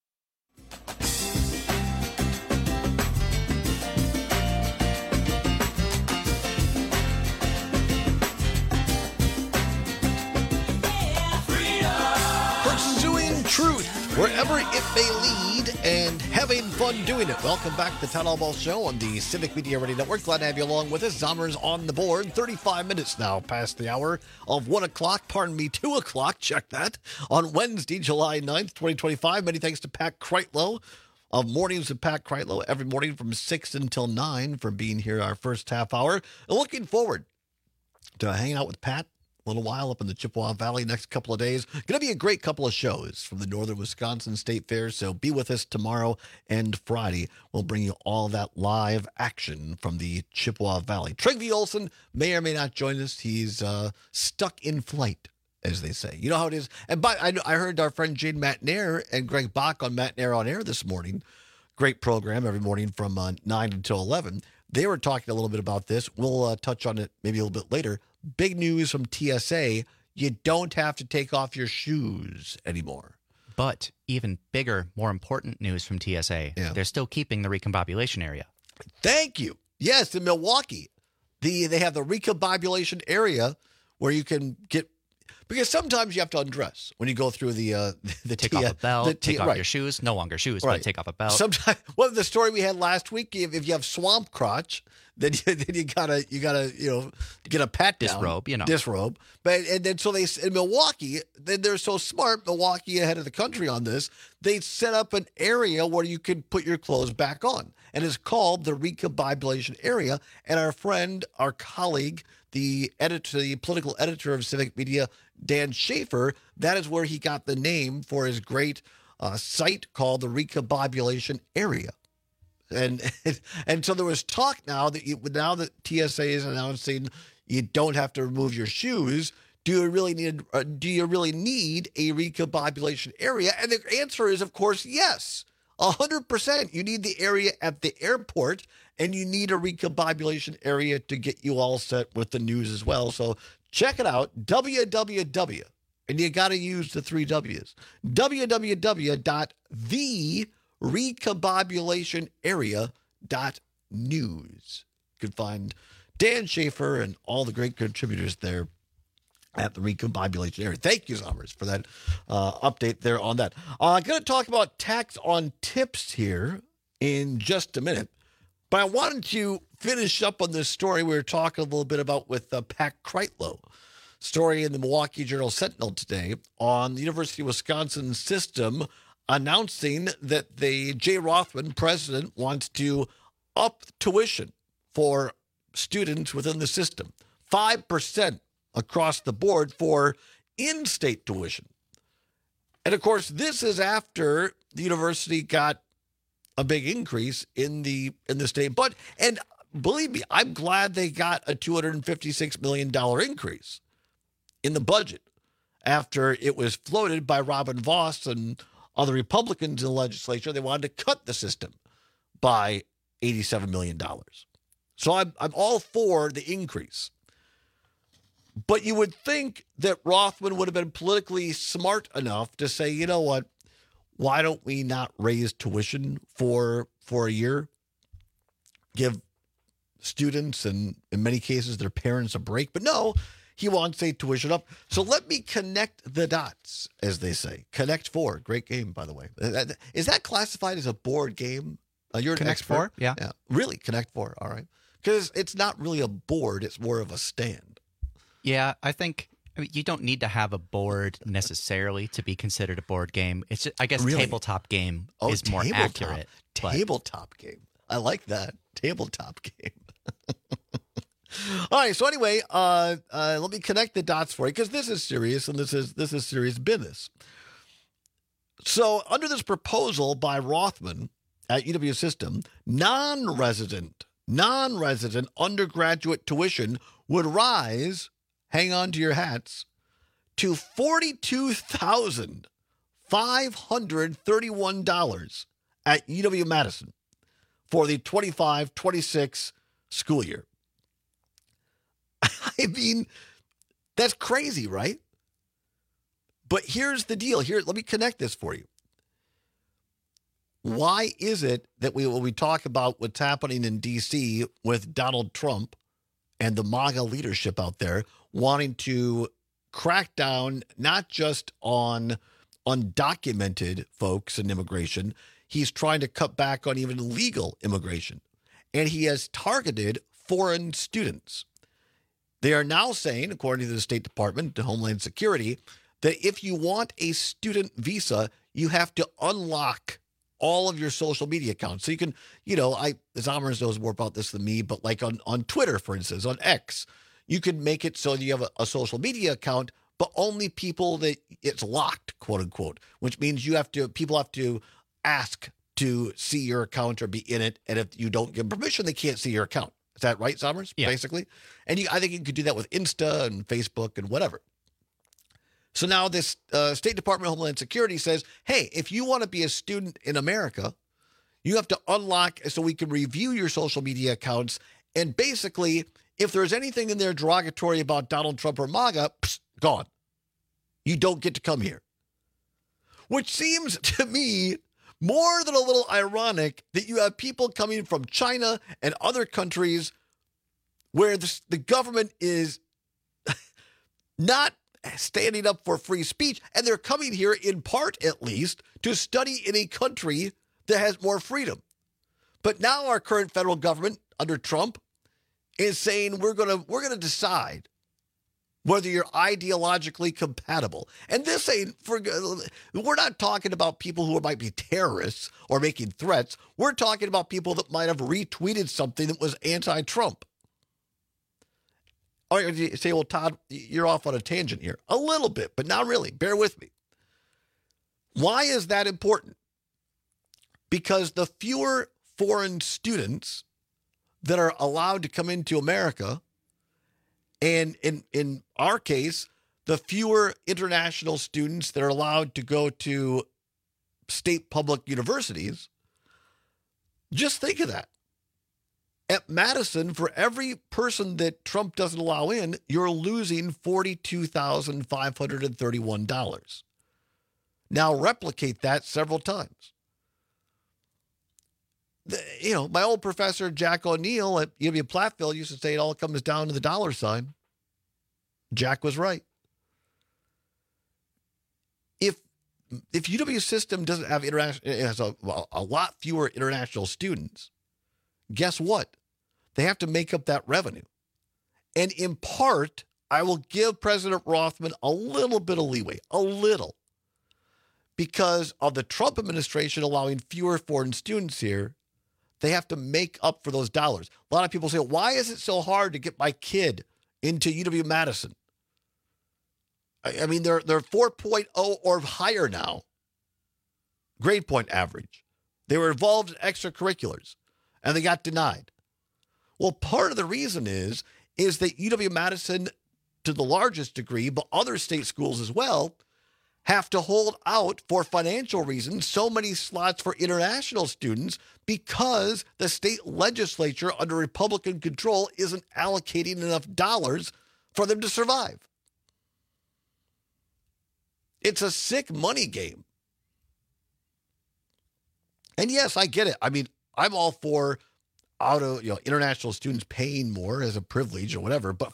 Pursuing truth wherever it may lead and having fun doing it. Welcome back to the Town Hall Ball Show on the Civic Media Radio Network. Glad to have you along with us. Zommers on the board. 35 minutes now past the hour of 1 o'clock. Pardon me, 2 o'clock. Check that. On Wednesday, July 9th, 2025. Many thanks to Pat Kreitlow of Mornings with Pat Kreitlow every morning from 6 until 9 for being here our first half hour. And looking forward to hanging out with Pat a little while up in the Chippewa Valley next couple of days. Going to be a great couple of shows from the Northern Wisconsin State Fair, so be with us tomorrow and Friday. We'll bring you all that live action from the Chippewa Valley. Trygve Olsen may or may not join us. He's stuck in flight, as they say. You know how it is. And I heard our friend Jane Matnair and Greg Bach on Matnair on Air this morning. Great program every morning from 9 until 11. They were talking a little bit about this. We'll touch on it maybe a little bit later. Big news from TSA. You don't have to take off your shoes anymore. But even bigger, more important news from TSA. Yeah. They're still keeping the recombobulation area. Thank you. Yes, in Milwaukee, they have the recombobulation area where you can get, because sometimes you have to undress when you go through the take off a belt, take off your shoes. No longer shoes, but take off a belt. Sometimes, well, the story we had last week, if you have swamp crotch, then you gotta get a pat down, disrobe. But and then so they in Milwaukee, then they're so smart. Milwaukee ahead of the country on this. They set up an area where you can put your clothes back on, and it's called the recombobulation area. And our friend, our colleague, the political editor of Civic Media, Dan Schaefer, that is where he got the name for his great site called the recombobulation area. And so there was talk now that TSA is announcing you don't have to remove your shoes. Do you really need a recombobulation area? And the answer is, of course, yes, 100%. You need the area at the airport, and you need a recombobulation area to get you all set with the news as well. So check it out, www. And you got to use the 3 W's. www.therecombobulationarea.news. You can find Dan Schaefer and all the great contributors there at the recombobulation area. Thank you, Zommers, for that update there on that. I'm going to talk about tax on tips here in just a minute, but I wanted to finish up on this story we were talking a little bit about with Pat Kreitlow. Story in the Milwaukee Journal-Sentinel today on the University of Wisconsin system announcing that the Jay Rothman, president, wants to up tuition for students within the system, 5% across the board for in-state tuition. And of course, this is after the university got a big increase in the state. And believe me, I'm glad they got a $256 million increase in the budget after it was floated by Robin Vos and other Republicans in the legislature. They wanted to cut the system by $87 million. So I'm all for the increase. But you would think that Rothman would have been politically smart enough to say, you know what, why don't we not raise tuition for a year? Give students and in many cases their parents a break. But no, he wants a tuition up. So let me connect the dots, as they say. Connect Four, great game, by the way. Is that classified as a board game? You're an Connect expert? Four, yeah. Really, Connect Four, all right. Because it's not really a board, it's more of a stand. Yeah, I think I mean, you don't need to have a board necessarily to be considered a board game. It's just, I guess Really? tabletop game is more tabletop. accurate. but- Tabletop game. I like that. Tabletop game. All right. So anyway, let me connect the dots for you because this is serious and this is serious business. So under this proposal by Rothman at UW System, non-resident undergraduate tuition would rise, hang on to your hats, to $42,531 at UW-Madison for the 25-26 school year. I mean, that's crazy, right? But here's the deal. Here, let me connect this for you. Why is it that when we talk about what's happening in D.C. with Donald Trump and the MAGA leadership out there wanting to crack down not just on undocumented folks in immigration, he's trying to cut back on even legal immigration. And he has targeted foreign students. They are now saying, according to the State Department, to Homeland Security, that if you want a student visa, you have to unlock all of your social media accounts. So you can, Zamers knows more about this than me, but like on Twitter, for instance, on X, you can make it so that you have a social media account, but only people that it's locked, quote unquote, which means people have to ask to see your account or be in it. And if you don't give permission, they can't see your account. Is that right, Zamers? Yeah. Basically. And I think you could do that with Insta and Facebook and whatever. So now this State Department of Homeland Security says, hey, if you want to be a student in America, you have to unlock so we can review your social media accounts. And basically, if there's anything in there derogatory about Donald Trump or MAGA, gone. You don't get to come here. Which seems to me more than a little ironic that you have people coming from China and other countries where the government is not standing up for free speech, and they're coming here in part, at least, to study in a country that has more freedom. But now our current federal government under Trump is saying we're gonna decide whether you're ideologically compatible. And this ain't we're not talking about people who might be terrorists or making threats. We're talking about people that might have retweeted something that was anti-Trump. Oh, you say, well, Todd, you're off on a tangent here. A little bit, but not really. Bear with me. Why is that important? Because the fewer foreign students that are allowed to come into America, and in our case, the fewer international students that are allowed to go to state public universities, just think of that. At Madison, for every person that Trump doesn't allow in, you're losing $42,531. Now replicate that several times. My old professor, Jack O'Neill at UW Platteville, used to say it all comes down to the dollar sign. Jack was right. If UW System doesn't have it has a lot fewer international students, guess what? They have to make up that revenue. And in part, I will give President Rothman a little bit of leeway, a little, because of the Trump administration allowing fewer foreign students here. They have to make up for those dollars. A lot of people say, why is it so hard to get my kid into UW-Madison? I mean, they're 4.0 or higher now. Grade point average. They were involved in extracurriculars, and they got denied. Well, part of the reason is that UW-Madison, to the largest degree, but other state schools as well, have to hold out for financial reasons so many slots for international students because the state legislature under Republican control isn't allocating enough dollars for them to survive. It's a sick money game. And yes, I get it. I mean, I'm all for international students paying more as a privilege or whatever, but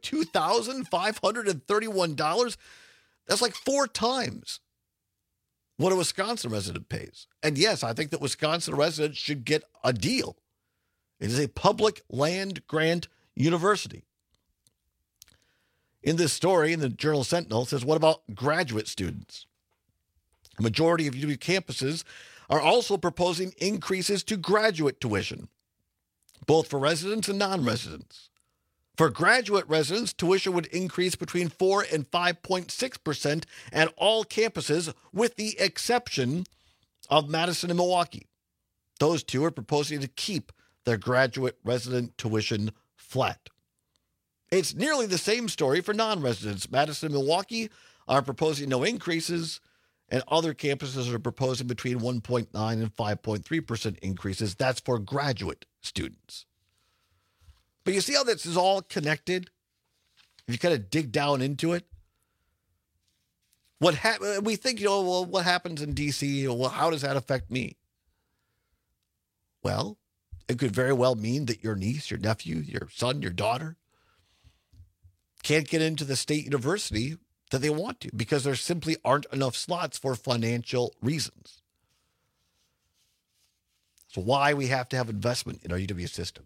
$42,531, that's like 4 times what a Wisconsin resident pays. And yes, I think that Wisconsin residents should get a deal. It is a public land grant university. in this story in the Journal Sentinel, it says, what about graduate students? A majority of UW campuses are also proposing increases to graduate tuition, both for residents and non-residents. For graduate residents, tuition would increase between 4 and 5.6% at all campuses, with the exception of Madison and Milwaukee. Those two are proposing to keep their graduate resident tuition flat. It's nearly the same story for non-residents. Madison and Milwaukee are proposing no increases, and other campuses are proposing between 1.9 and 5.3% increases. That's for graduate students. But you see how this is all connected? If you kind of dig down into it, we think, well, what happens in D.C.? Well, how does that affect me? Well, it could very well mean that your niece, your nephew, your son, your daughter can't get into the state university that they want to because there simply aren't enough slots for financial reasons. That's why we have to have investment in our UW system.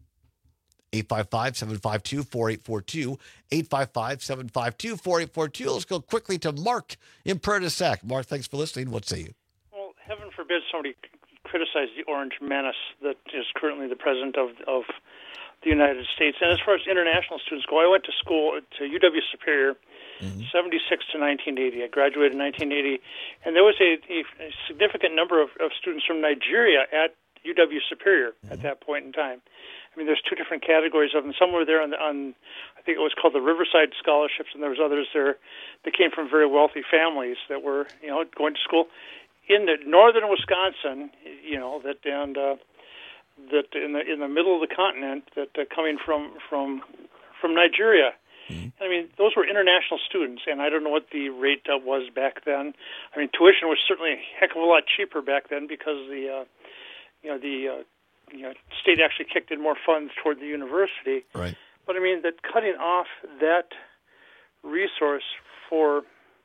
855-752-4842, 855-752-4842. Let's go quickly to Mark in Prairie du Sac. Mark, thanks for listening. What say you? Well, heaven forbid somebody criticize the Orange Menace that is currently the president of the United States. And as far as international students go, I went to school to UW Superior, 76 to 1980. I graduated in 1980, and there was a significant number of students from Nigeria at UW Superior at that point in time. I mean, there's two different categories of them. Some were there on I think it was called the Riverside Scholarships, and there was others there that came from very wealthy families that were, going to school in the northern Wisconsin, that in the middle of the continent, that coming from Nigeria. I mean, those were international students, and I don't know what the rate was back then. I mean, tuition was certainly a heck of a lot cheaper back then because the state actually kicked in more funds toward the university. Right. But I mean, that cutting off that resource for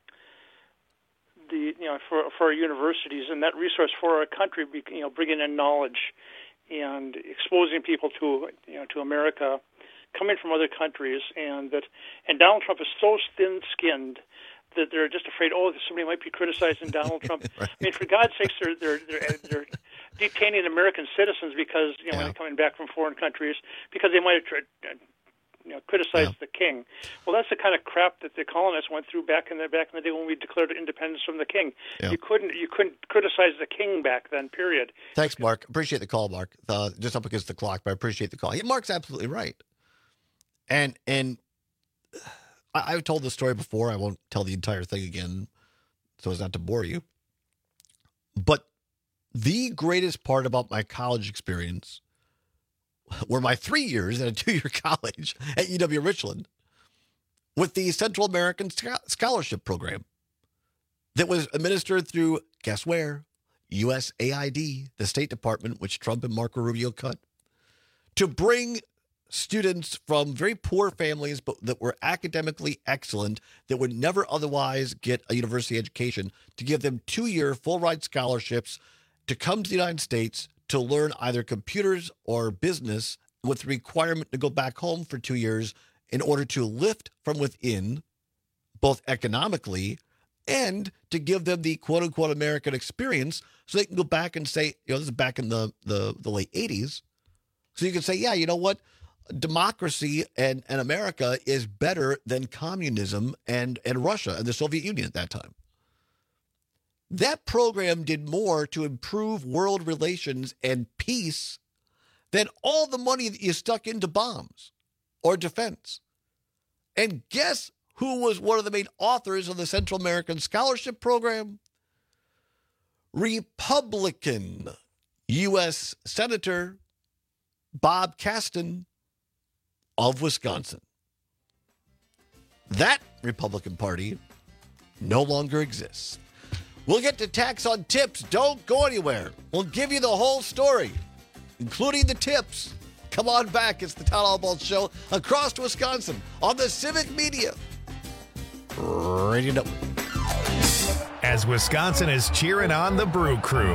the for our universities and that resource for our country, bringing in knowledge and exposing people to America, coming from other countries, and Donald Trump is so thin-skinned that they're just afraid, somebody might be criticizing Donald Trump. Right. I mean, for God's sakes, they're detaining American citizens because when they're coming back from foreign countries because they might have criticized the king. Well, that's the kind of crap that the colonists went through back in the day when we declared independence from the king. Yeah. You couldn't criticize the king back then. Period. Thanks, Mark. Appreciate the call, Mark. Just up against the clock, but I appreciate the call. Yeah, Mark's absolutely right. And I've told the story before. I won't tell the entire thing again so as not to bore you. But the greatest part about my college experience were my 3 years at a 2-year college at UW Richland with the Central American Scholarship Program that was administered through, guess where? USAID, the State Department, which Trump and Marco Rubio cut, to bring students from very poor families but that were academically excellent that would never otherwise get a university education, to give them 2-year full-ride scholarships to come to the United States to learn either computers or business with the requirement to go back home for 2 years in order to lift from within, both economically and to give them the quote-unquote American experience so they can go back and say, this is back in the late 80s. So you can say, yeah, you know what? Democracy and America is better than communism and Russia and the Soviet Union at that time. That program did more to improve world relations and peace than all the money that you stuck into bombs or defense. And guess who was one of the main authors of the Central American Scholarship Program? Republican U.S. Senator Bob Caston of Wisconsin. That Republican Party no longer exists. We'll get to tax on tips. Don't go anywhere. We'll give you the whole story, including the tips. Come on back. It's the Town Hall Ball Show across Wisconsin on the Civic Media Radio Network. As Wisconsin is cheering on the Brew Crew.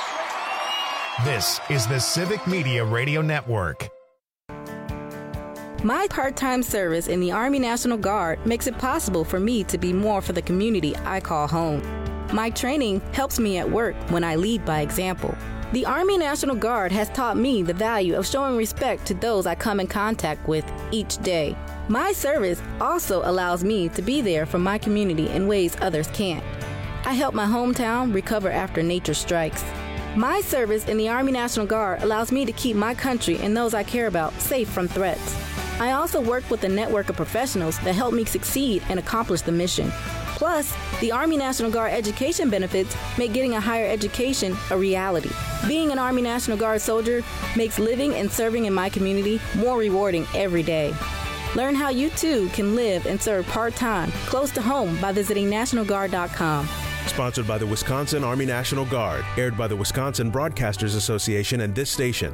This is the Civic Media Radio Network. My part-time service in the Army National Guard makes it possible for me to be more for the community I call home. My training helps me at work when I lead by example. The Army National Guard has taught me the value of showing respect to those I come in contact with each day. My service also allows me to be there for my community in ways others can't. I help my hometown recover after nature strikes. My service in the Army National Guard allows me to keep my country and those I care about safe from threats. I also work with a network of professionals that help me succeed and accomplish the mission. Plus, the Army National Guard education benefits make getting a higher education a reality. Being an Army National Guard soldier makes living and serving in my community more rewarding every day. Learn how you too can live and serve part-time, close to home by visiting NationalGuard.com. Sponsored by the Wisconsin Army National Guard. Aired by the Wisconsin Broadcasters Association and this station.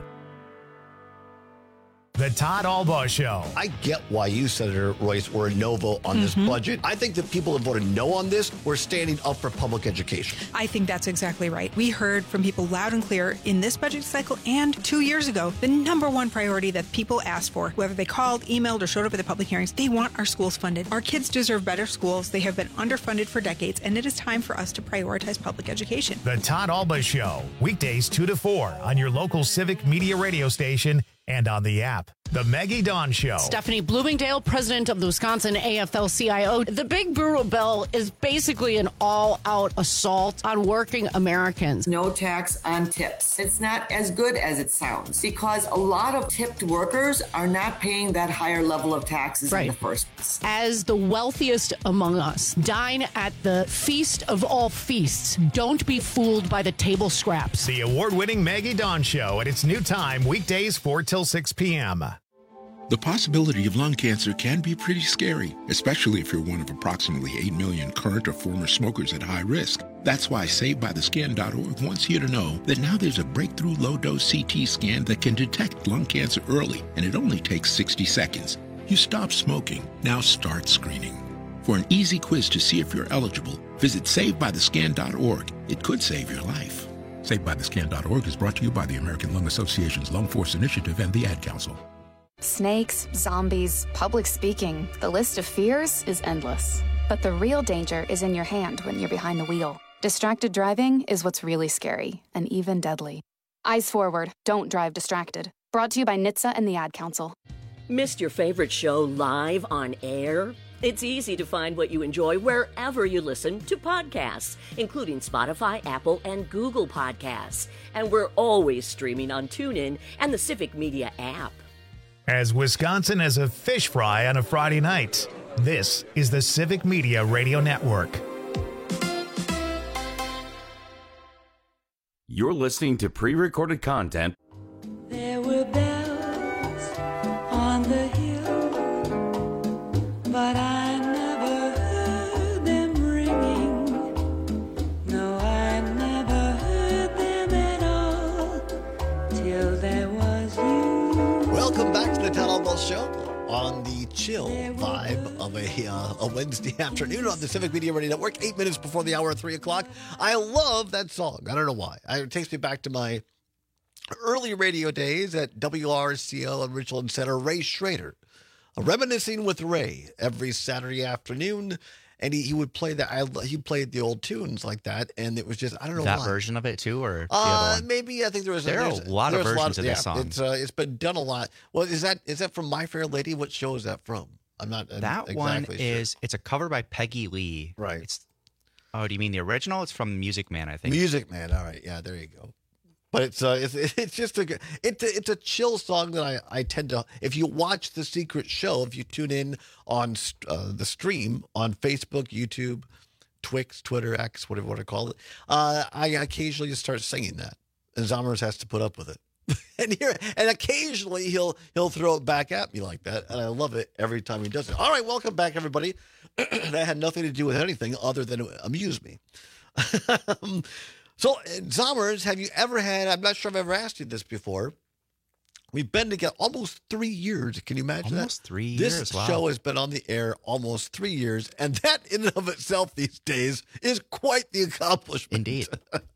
The Todd Albaugh Show. I get why you, Senator Royce, were a no vote on this budget. I think that people that voted no on this were standing up for public education. I think that's exactly right. We heard from people loud and clear in this budget cycle and 2 years ago, the number one priority that people asked for, whether they called, emailed, or showed up at the public hearings, they want our schools funded. Our kids deserve better schools. They have been underfunded for decades, and it is time for us to prioritize public education. The Todd Albaugh Show, weekdays 2 to 4 on your local Civic Media radio station and on the app. The Maggie Dawn Show. Stephanie Bloomingdale, president of the Wisconsin AFL-CIO. The big brutal bill is basically an all-out assault on working Americans. No tax on tips. It's not as good as it sounds because a lot of tipped workers are not paying that higher level of taxes in the first place. As the wealthiest among us, dine at the feast of all feasts. Don't be fooled by the table scraps. The award-winning Maggie Dawn Show at its new time, weekdays 4 till 6 p.m. The possibility of lung cancer can be pretty scary, especially if you're one of approximately 8 million current or former smokers at high risk. That's why SaveByTheScan.org wants you to know that now there's a breakthrough low-dose CT scan that can detect lung cancer early, and it only takes 60 seconds. You stop smoking, now start screening. For an easy quiz to see if you're eligible, visit SaveByTheScan.org. It could save your life. SaveByTheScan.org is brought to you by the American Lung Association's Lung Force Initiative and the Ad Council. Snakes, zombies, public speaking. The list of fears is endless. But the real danger is in your hand when you're behind the wheel. Distracted driving is what's really scary and even deadly. Eyes forward. Don't drive distracted. Brought to you by NHTSA and the Ad Council. Missed your favorite show live on air? It's easy to find what you enjoy wherever you listen to podcasts, including Spotify, Apple, and Google Podcasts. And we're always streaming on TuneIn and the Civic Media app. As Wisconsin has a fish fry on a Friday night, this is the Civic Media Radio Network. You're listening to pre-recorded content. There were bells on the hill, but I never heard them ringing. No, I never heard them at all till there was you. Welcome back to the Todd Albaugh Show on the chill vibe of a Wednesday afternoon on the Civic Media Radio Network, 8 minutes before the hour of 3 o'clock. I love that song. I don't know why. It takes me back to my early radio days at WRCL and Richland Center. Ray Schrader, reminiscing with Ray every Saturday afternoon. And he would play that. He played the old tunes like that, and it was just I don't know that why. version of it too, or the other one? Maybe I think there are a lot of versions of this song. It's been done a lot. Well, is that from My Fair Lady? What show is that from? I'm not that exactly one sure. is it's a cover by Peggy Lee. Right. Do you mean the original? It's from Music Man, I think. Music Man. All right. Yeah, there you go. But it's just it's a chill song that I tend to. If you watch The Secret Show, if you tune in on the stream on Facebook, YouTube, Twix, Twitter, X, whatever you want to call it, I occasionally just start singing that, and Zommers has to put up with it. and occasionally he'll throw it back at me like that, and I love it every time he does it. All right, welcome back, everybody. That had nothing to do with anything other than amuse me. So, Zommers, have you ever had, I'm not sure I've ever asked you this before, We've been together almost 3 years. Can you imagine that? Almost 3 years. This show has been on the air almost 3 years, and that in and of itself these days is quite the accomplishment. Indeed.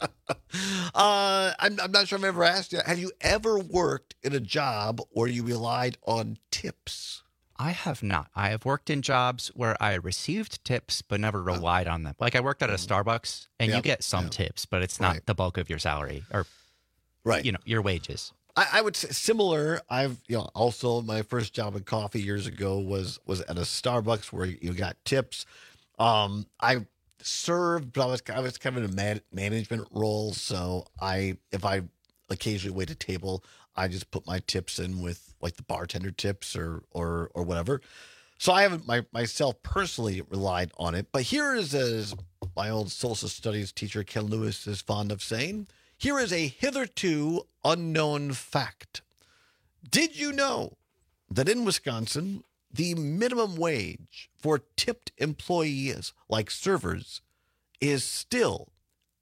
I'm not sure I've ever asked you, have you ever worked in a job where you relied on tips? I have not. I have worked in jobs where I received tips but never relied on them. Like I worked at a Starbucks, and you get some tips, but it's not the bulk of your salary or your wages. I would say similar. I've also my first job in coffee years ago was at a Starbucks where you got tips. I served, but I was kind of in a management role. So if I occasionally wait a table, I just put my tips in with like the bartender tips or whatever. So I haven't myself personally relied on it. But here is, as my old social studies teacher Ken Lewis is fond of saying, here is a hitherto unknown fact. Did you know that in Wisconsin, the minimum wage for tipped employees like servers is still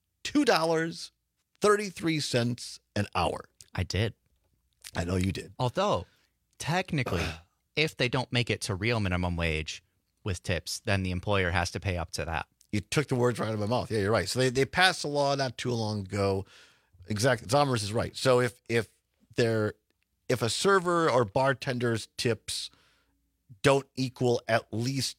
$2.33 an hour? I did. I know you did. Although, technically, if they don't make it to real minimum wage with tips, then the employer has to pay up to that. You took the words right out of my mouth. Yeah, you're right. So they passed a law not too long ago. Exactly. Zomers is right. So if a server or bartender's tips don't equal at least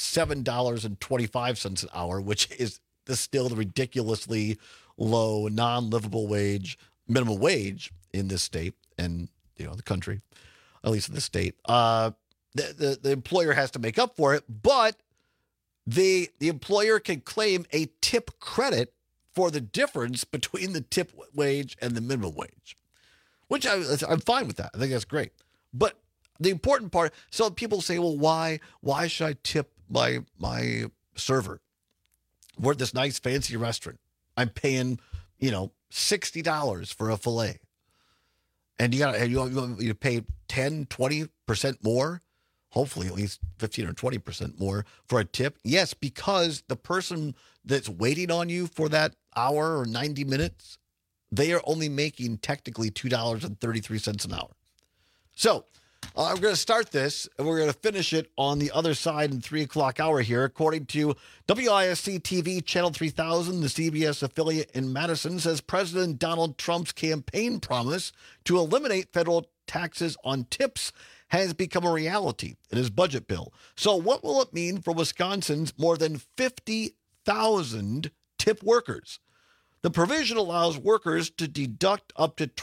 $7.25 an hour, which is still the ridiculously low, non-livable wage, minimum wage in this state and the country, at least in the state, the employer has to make up for it, but the employer can claim a tip credit for the difference between the tip wage and the minimum wage, which I'm fine with that. I think that's great. But the important part, so people say, well, why should I tip my server? We're at this nice fancy restaurant. I'm paying, $60 for a filet. And you want me to pay 10, 20% more, hopefully at least 15 or 20% more for a tip? Yes, because the person that's waiting on you for that hour or 90 minutes, they are only making technically $2.33 an hour. So we're going to start this, and we're going to finish it on the other side in 3 o'clock hour here. According to WISC TV, Channel 3000, the CBS affiliate in Madison, says President Donald Trump's campaign promise to eliminate federal taxes on tips has become a reality in his budget bill. So what will it mean for Wisconsin's more than 50,000 tip workers? The provision allows workers to deduct up to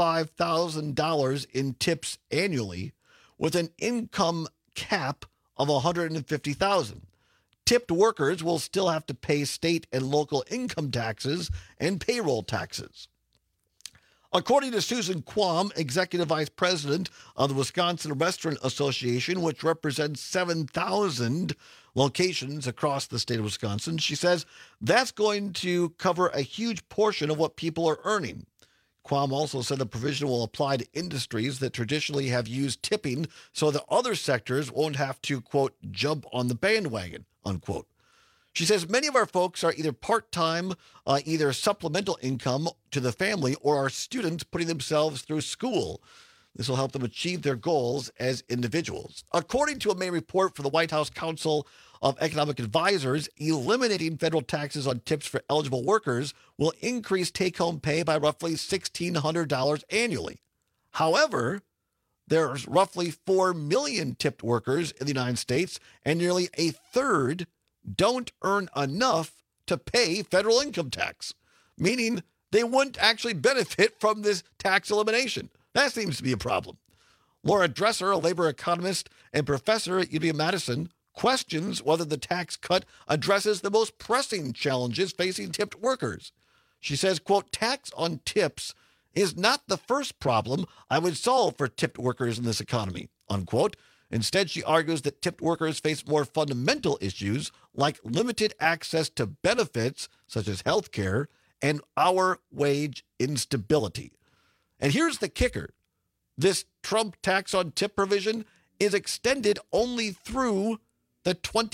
$25,000 in tips annually with an income cap of $150,000. Tipped workers will still have to pay state and local income taxes and payroll taxes. According to Susan Quam, Executive Vice President of the Wisconsin Restaurant Association, which represents 7,000 locations across the state of Wisconsin, she says that's going to cover a huge portion of what people are earning. Quam also said the provision will apply to industries that traditionally have used tipping so that other sectors won't have to, quote, jump on the bandwagon, unquote. She says many of our folks are either part-time, either supplemental income to the family, or are students putting themselves through school. This will help them achieve their goals as individuals. According to a May report for the White House Council of Economic Advisors, eliminating federal taxes on tips for eligible workers will increase take-home pay by roughly $1,600 annually. However, there's roughly 4 million tipped workers in the United States, and nearly a third don't earn enough to pay federal income tax, meaning they wouldn't actually benefit from this tax elimination. That seems to be a problem. Laura Dresser, a labor economist and professor at UW-Madison, questions whether the tax cut addresses the most pressing challenges facing tipped workers. She says, quote, tax on tips is not the first problem I would solve for tipped workers in this economy, unquote. Instead, she argues that tipped workers face more fundamental issues like limited access to benefits such as health care and hour wage instability. And here's the kicker. This Trump tax on tip provision is extended only through the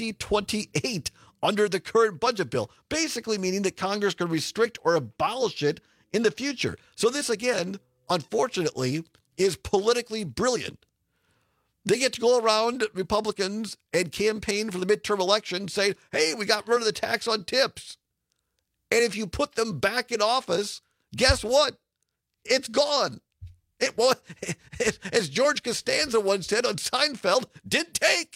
2028 under the current budget bill, basically meaning that Congress can restrict or abolish it in the future. So this, again, unfortunately, is politically brilliant. They get to go around, Republicans, and campaign for the midterm election saying, hey, we got rid of the tax on tips. And if you put them back in office, guess what? It's gone. It was, as George Costanza once said on Seinfeld, didn't take.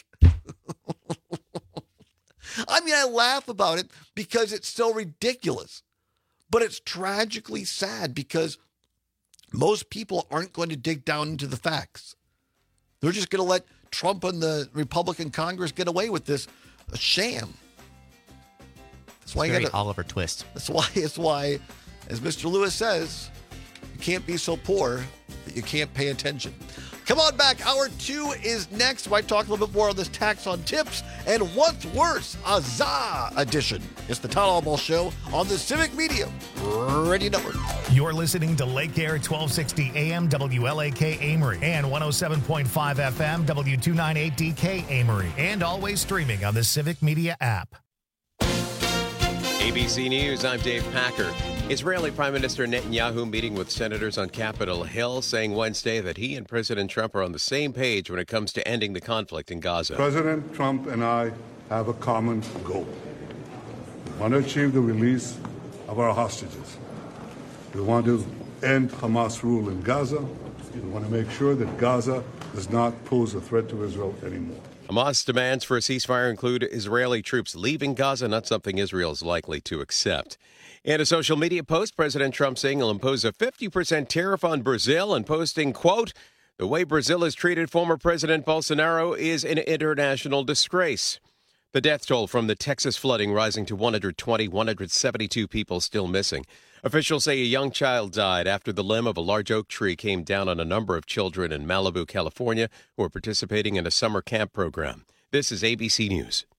I mean, I laugh about it because it's so ridiculous. But it's tragically sad because most people aren't going to dig down into the facts. They're just going to let Trump and the Republican Congress get away with this sham. That's why Very Oliver Twist. That's why, as Mr. Lewis says, you can't be so poor that you can't pay attention. Come on back. Hour 2 is next. Might talk a little bit more on this tax on tips and what's worse, a ZA edition. It's the Todd Albaugh Show on the Civic Media Radio Network. You're listening to Lake Air 1260 AM WLAK Amory and 107.5 FM W298DK Amory, and always streaming on the Civic Media app. ABC News, I'm Dave Packer. Israeli Prime Minister Netanyahu meeting with senators on Capitol Hill, saying Wednesday that he and President Trump are on the same page when it comes to ending the conflict in Gaza. President Trump and I have a common goal. We want to achieve the release of our hostages. We want to end Hamas rule in Gaza. We want to make sure that Gaza does not pose a threat to Israel anymore. Hamas demands for a ceasefire include Israeli troops leaving Gaza, not something Israel is likely to accept. In a social media post, President Trump saying he'll impose a 50% tariff on Brazil and posting, quote, the way Brazil has treated former President Bolsonaro is an international disgrace. The death toll from the Texas flooding rising to 172 people still missing. Officials say a young child died after the limb of a large oak tree came down on a number of children in Malibu, California, who are participating in a summer camp program. This is ABC News.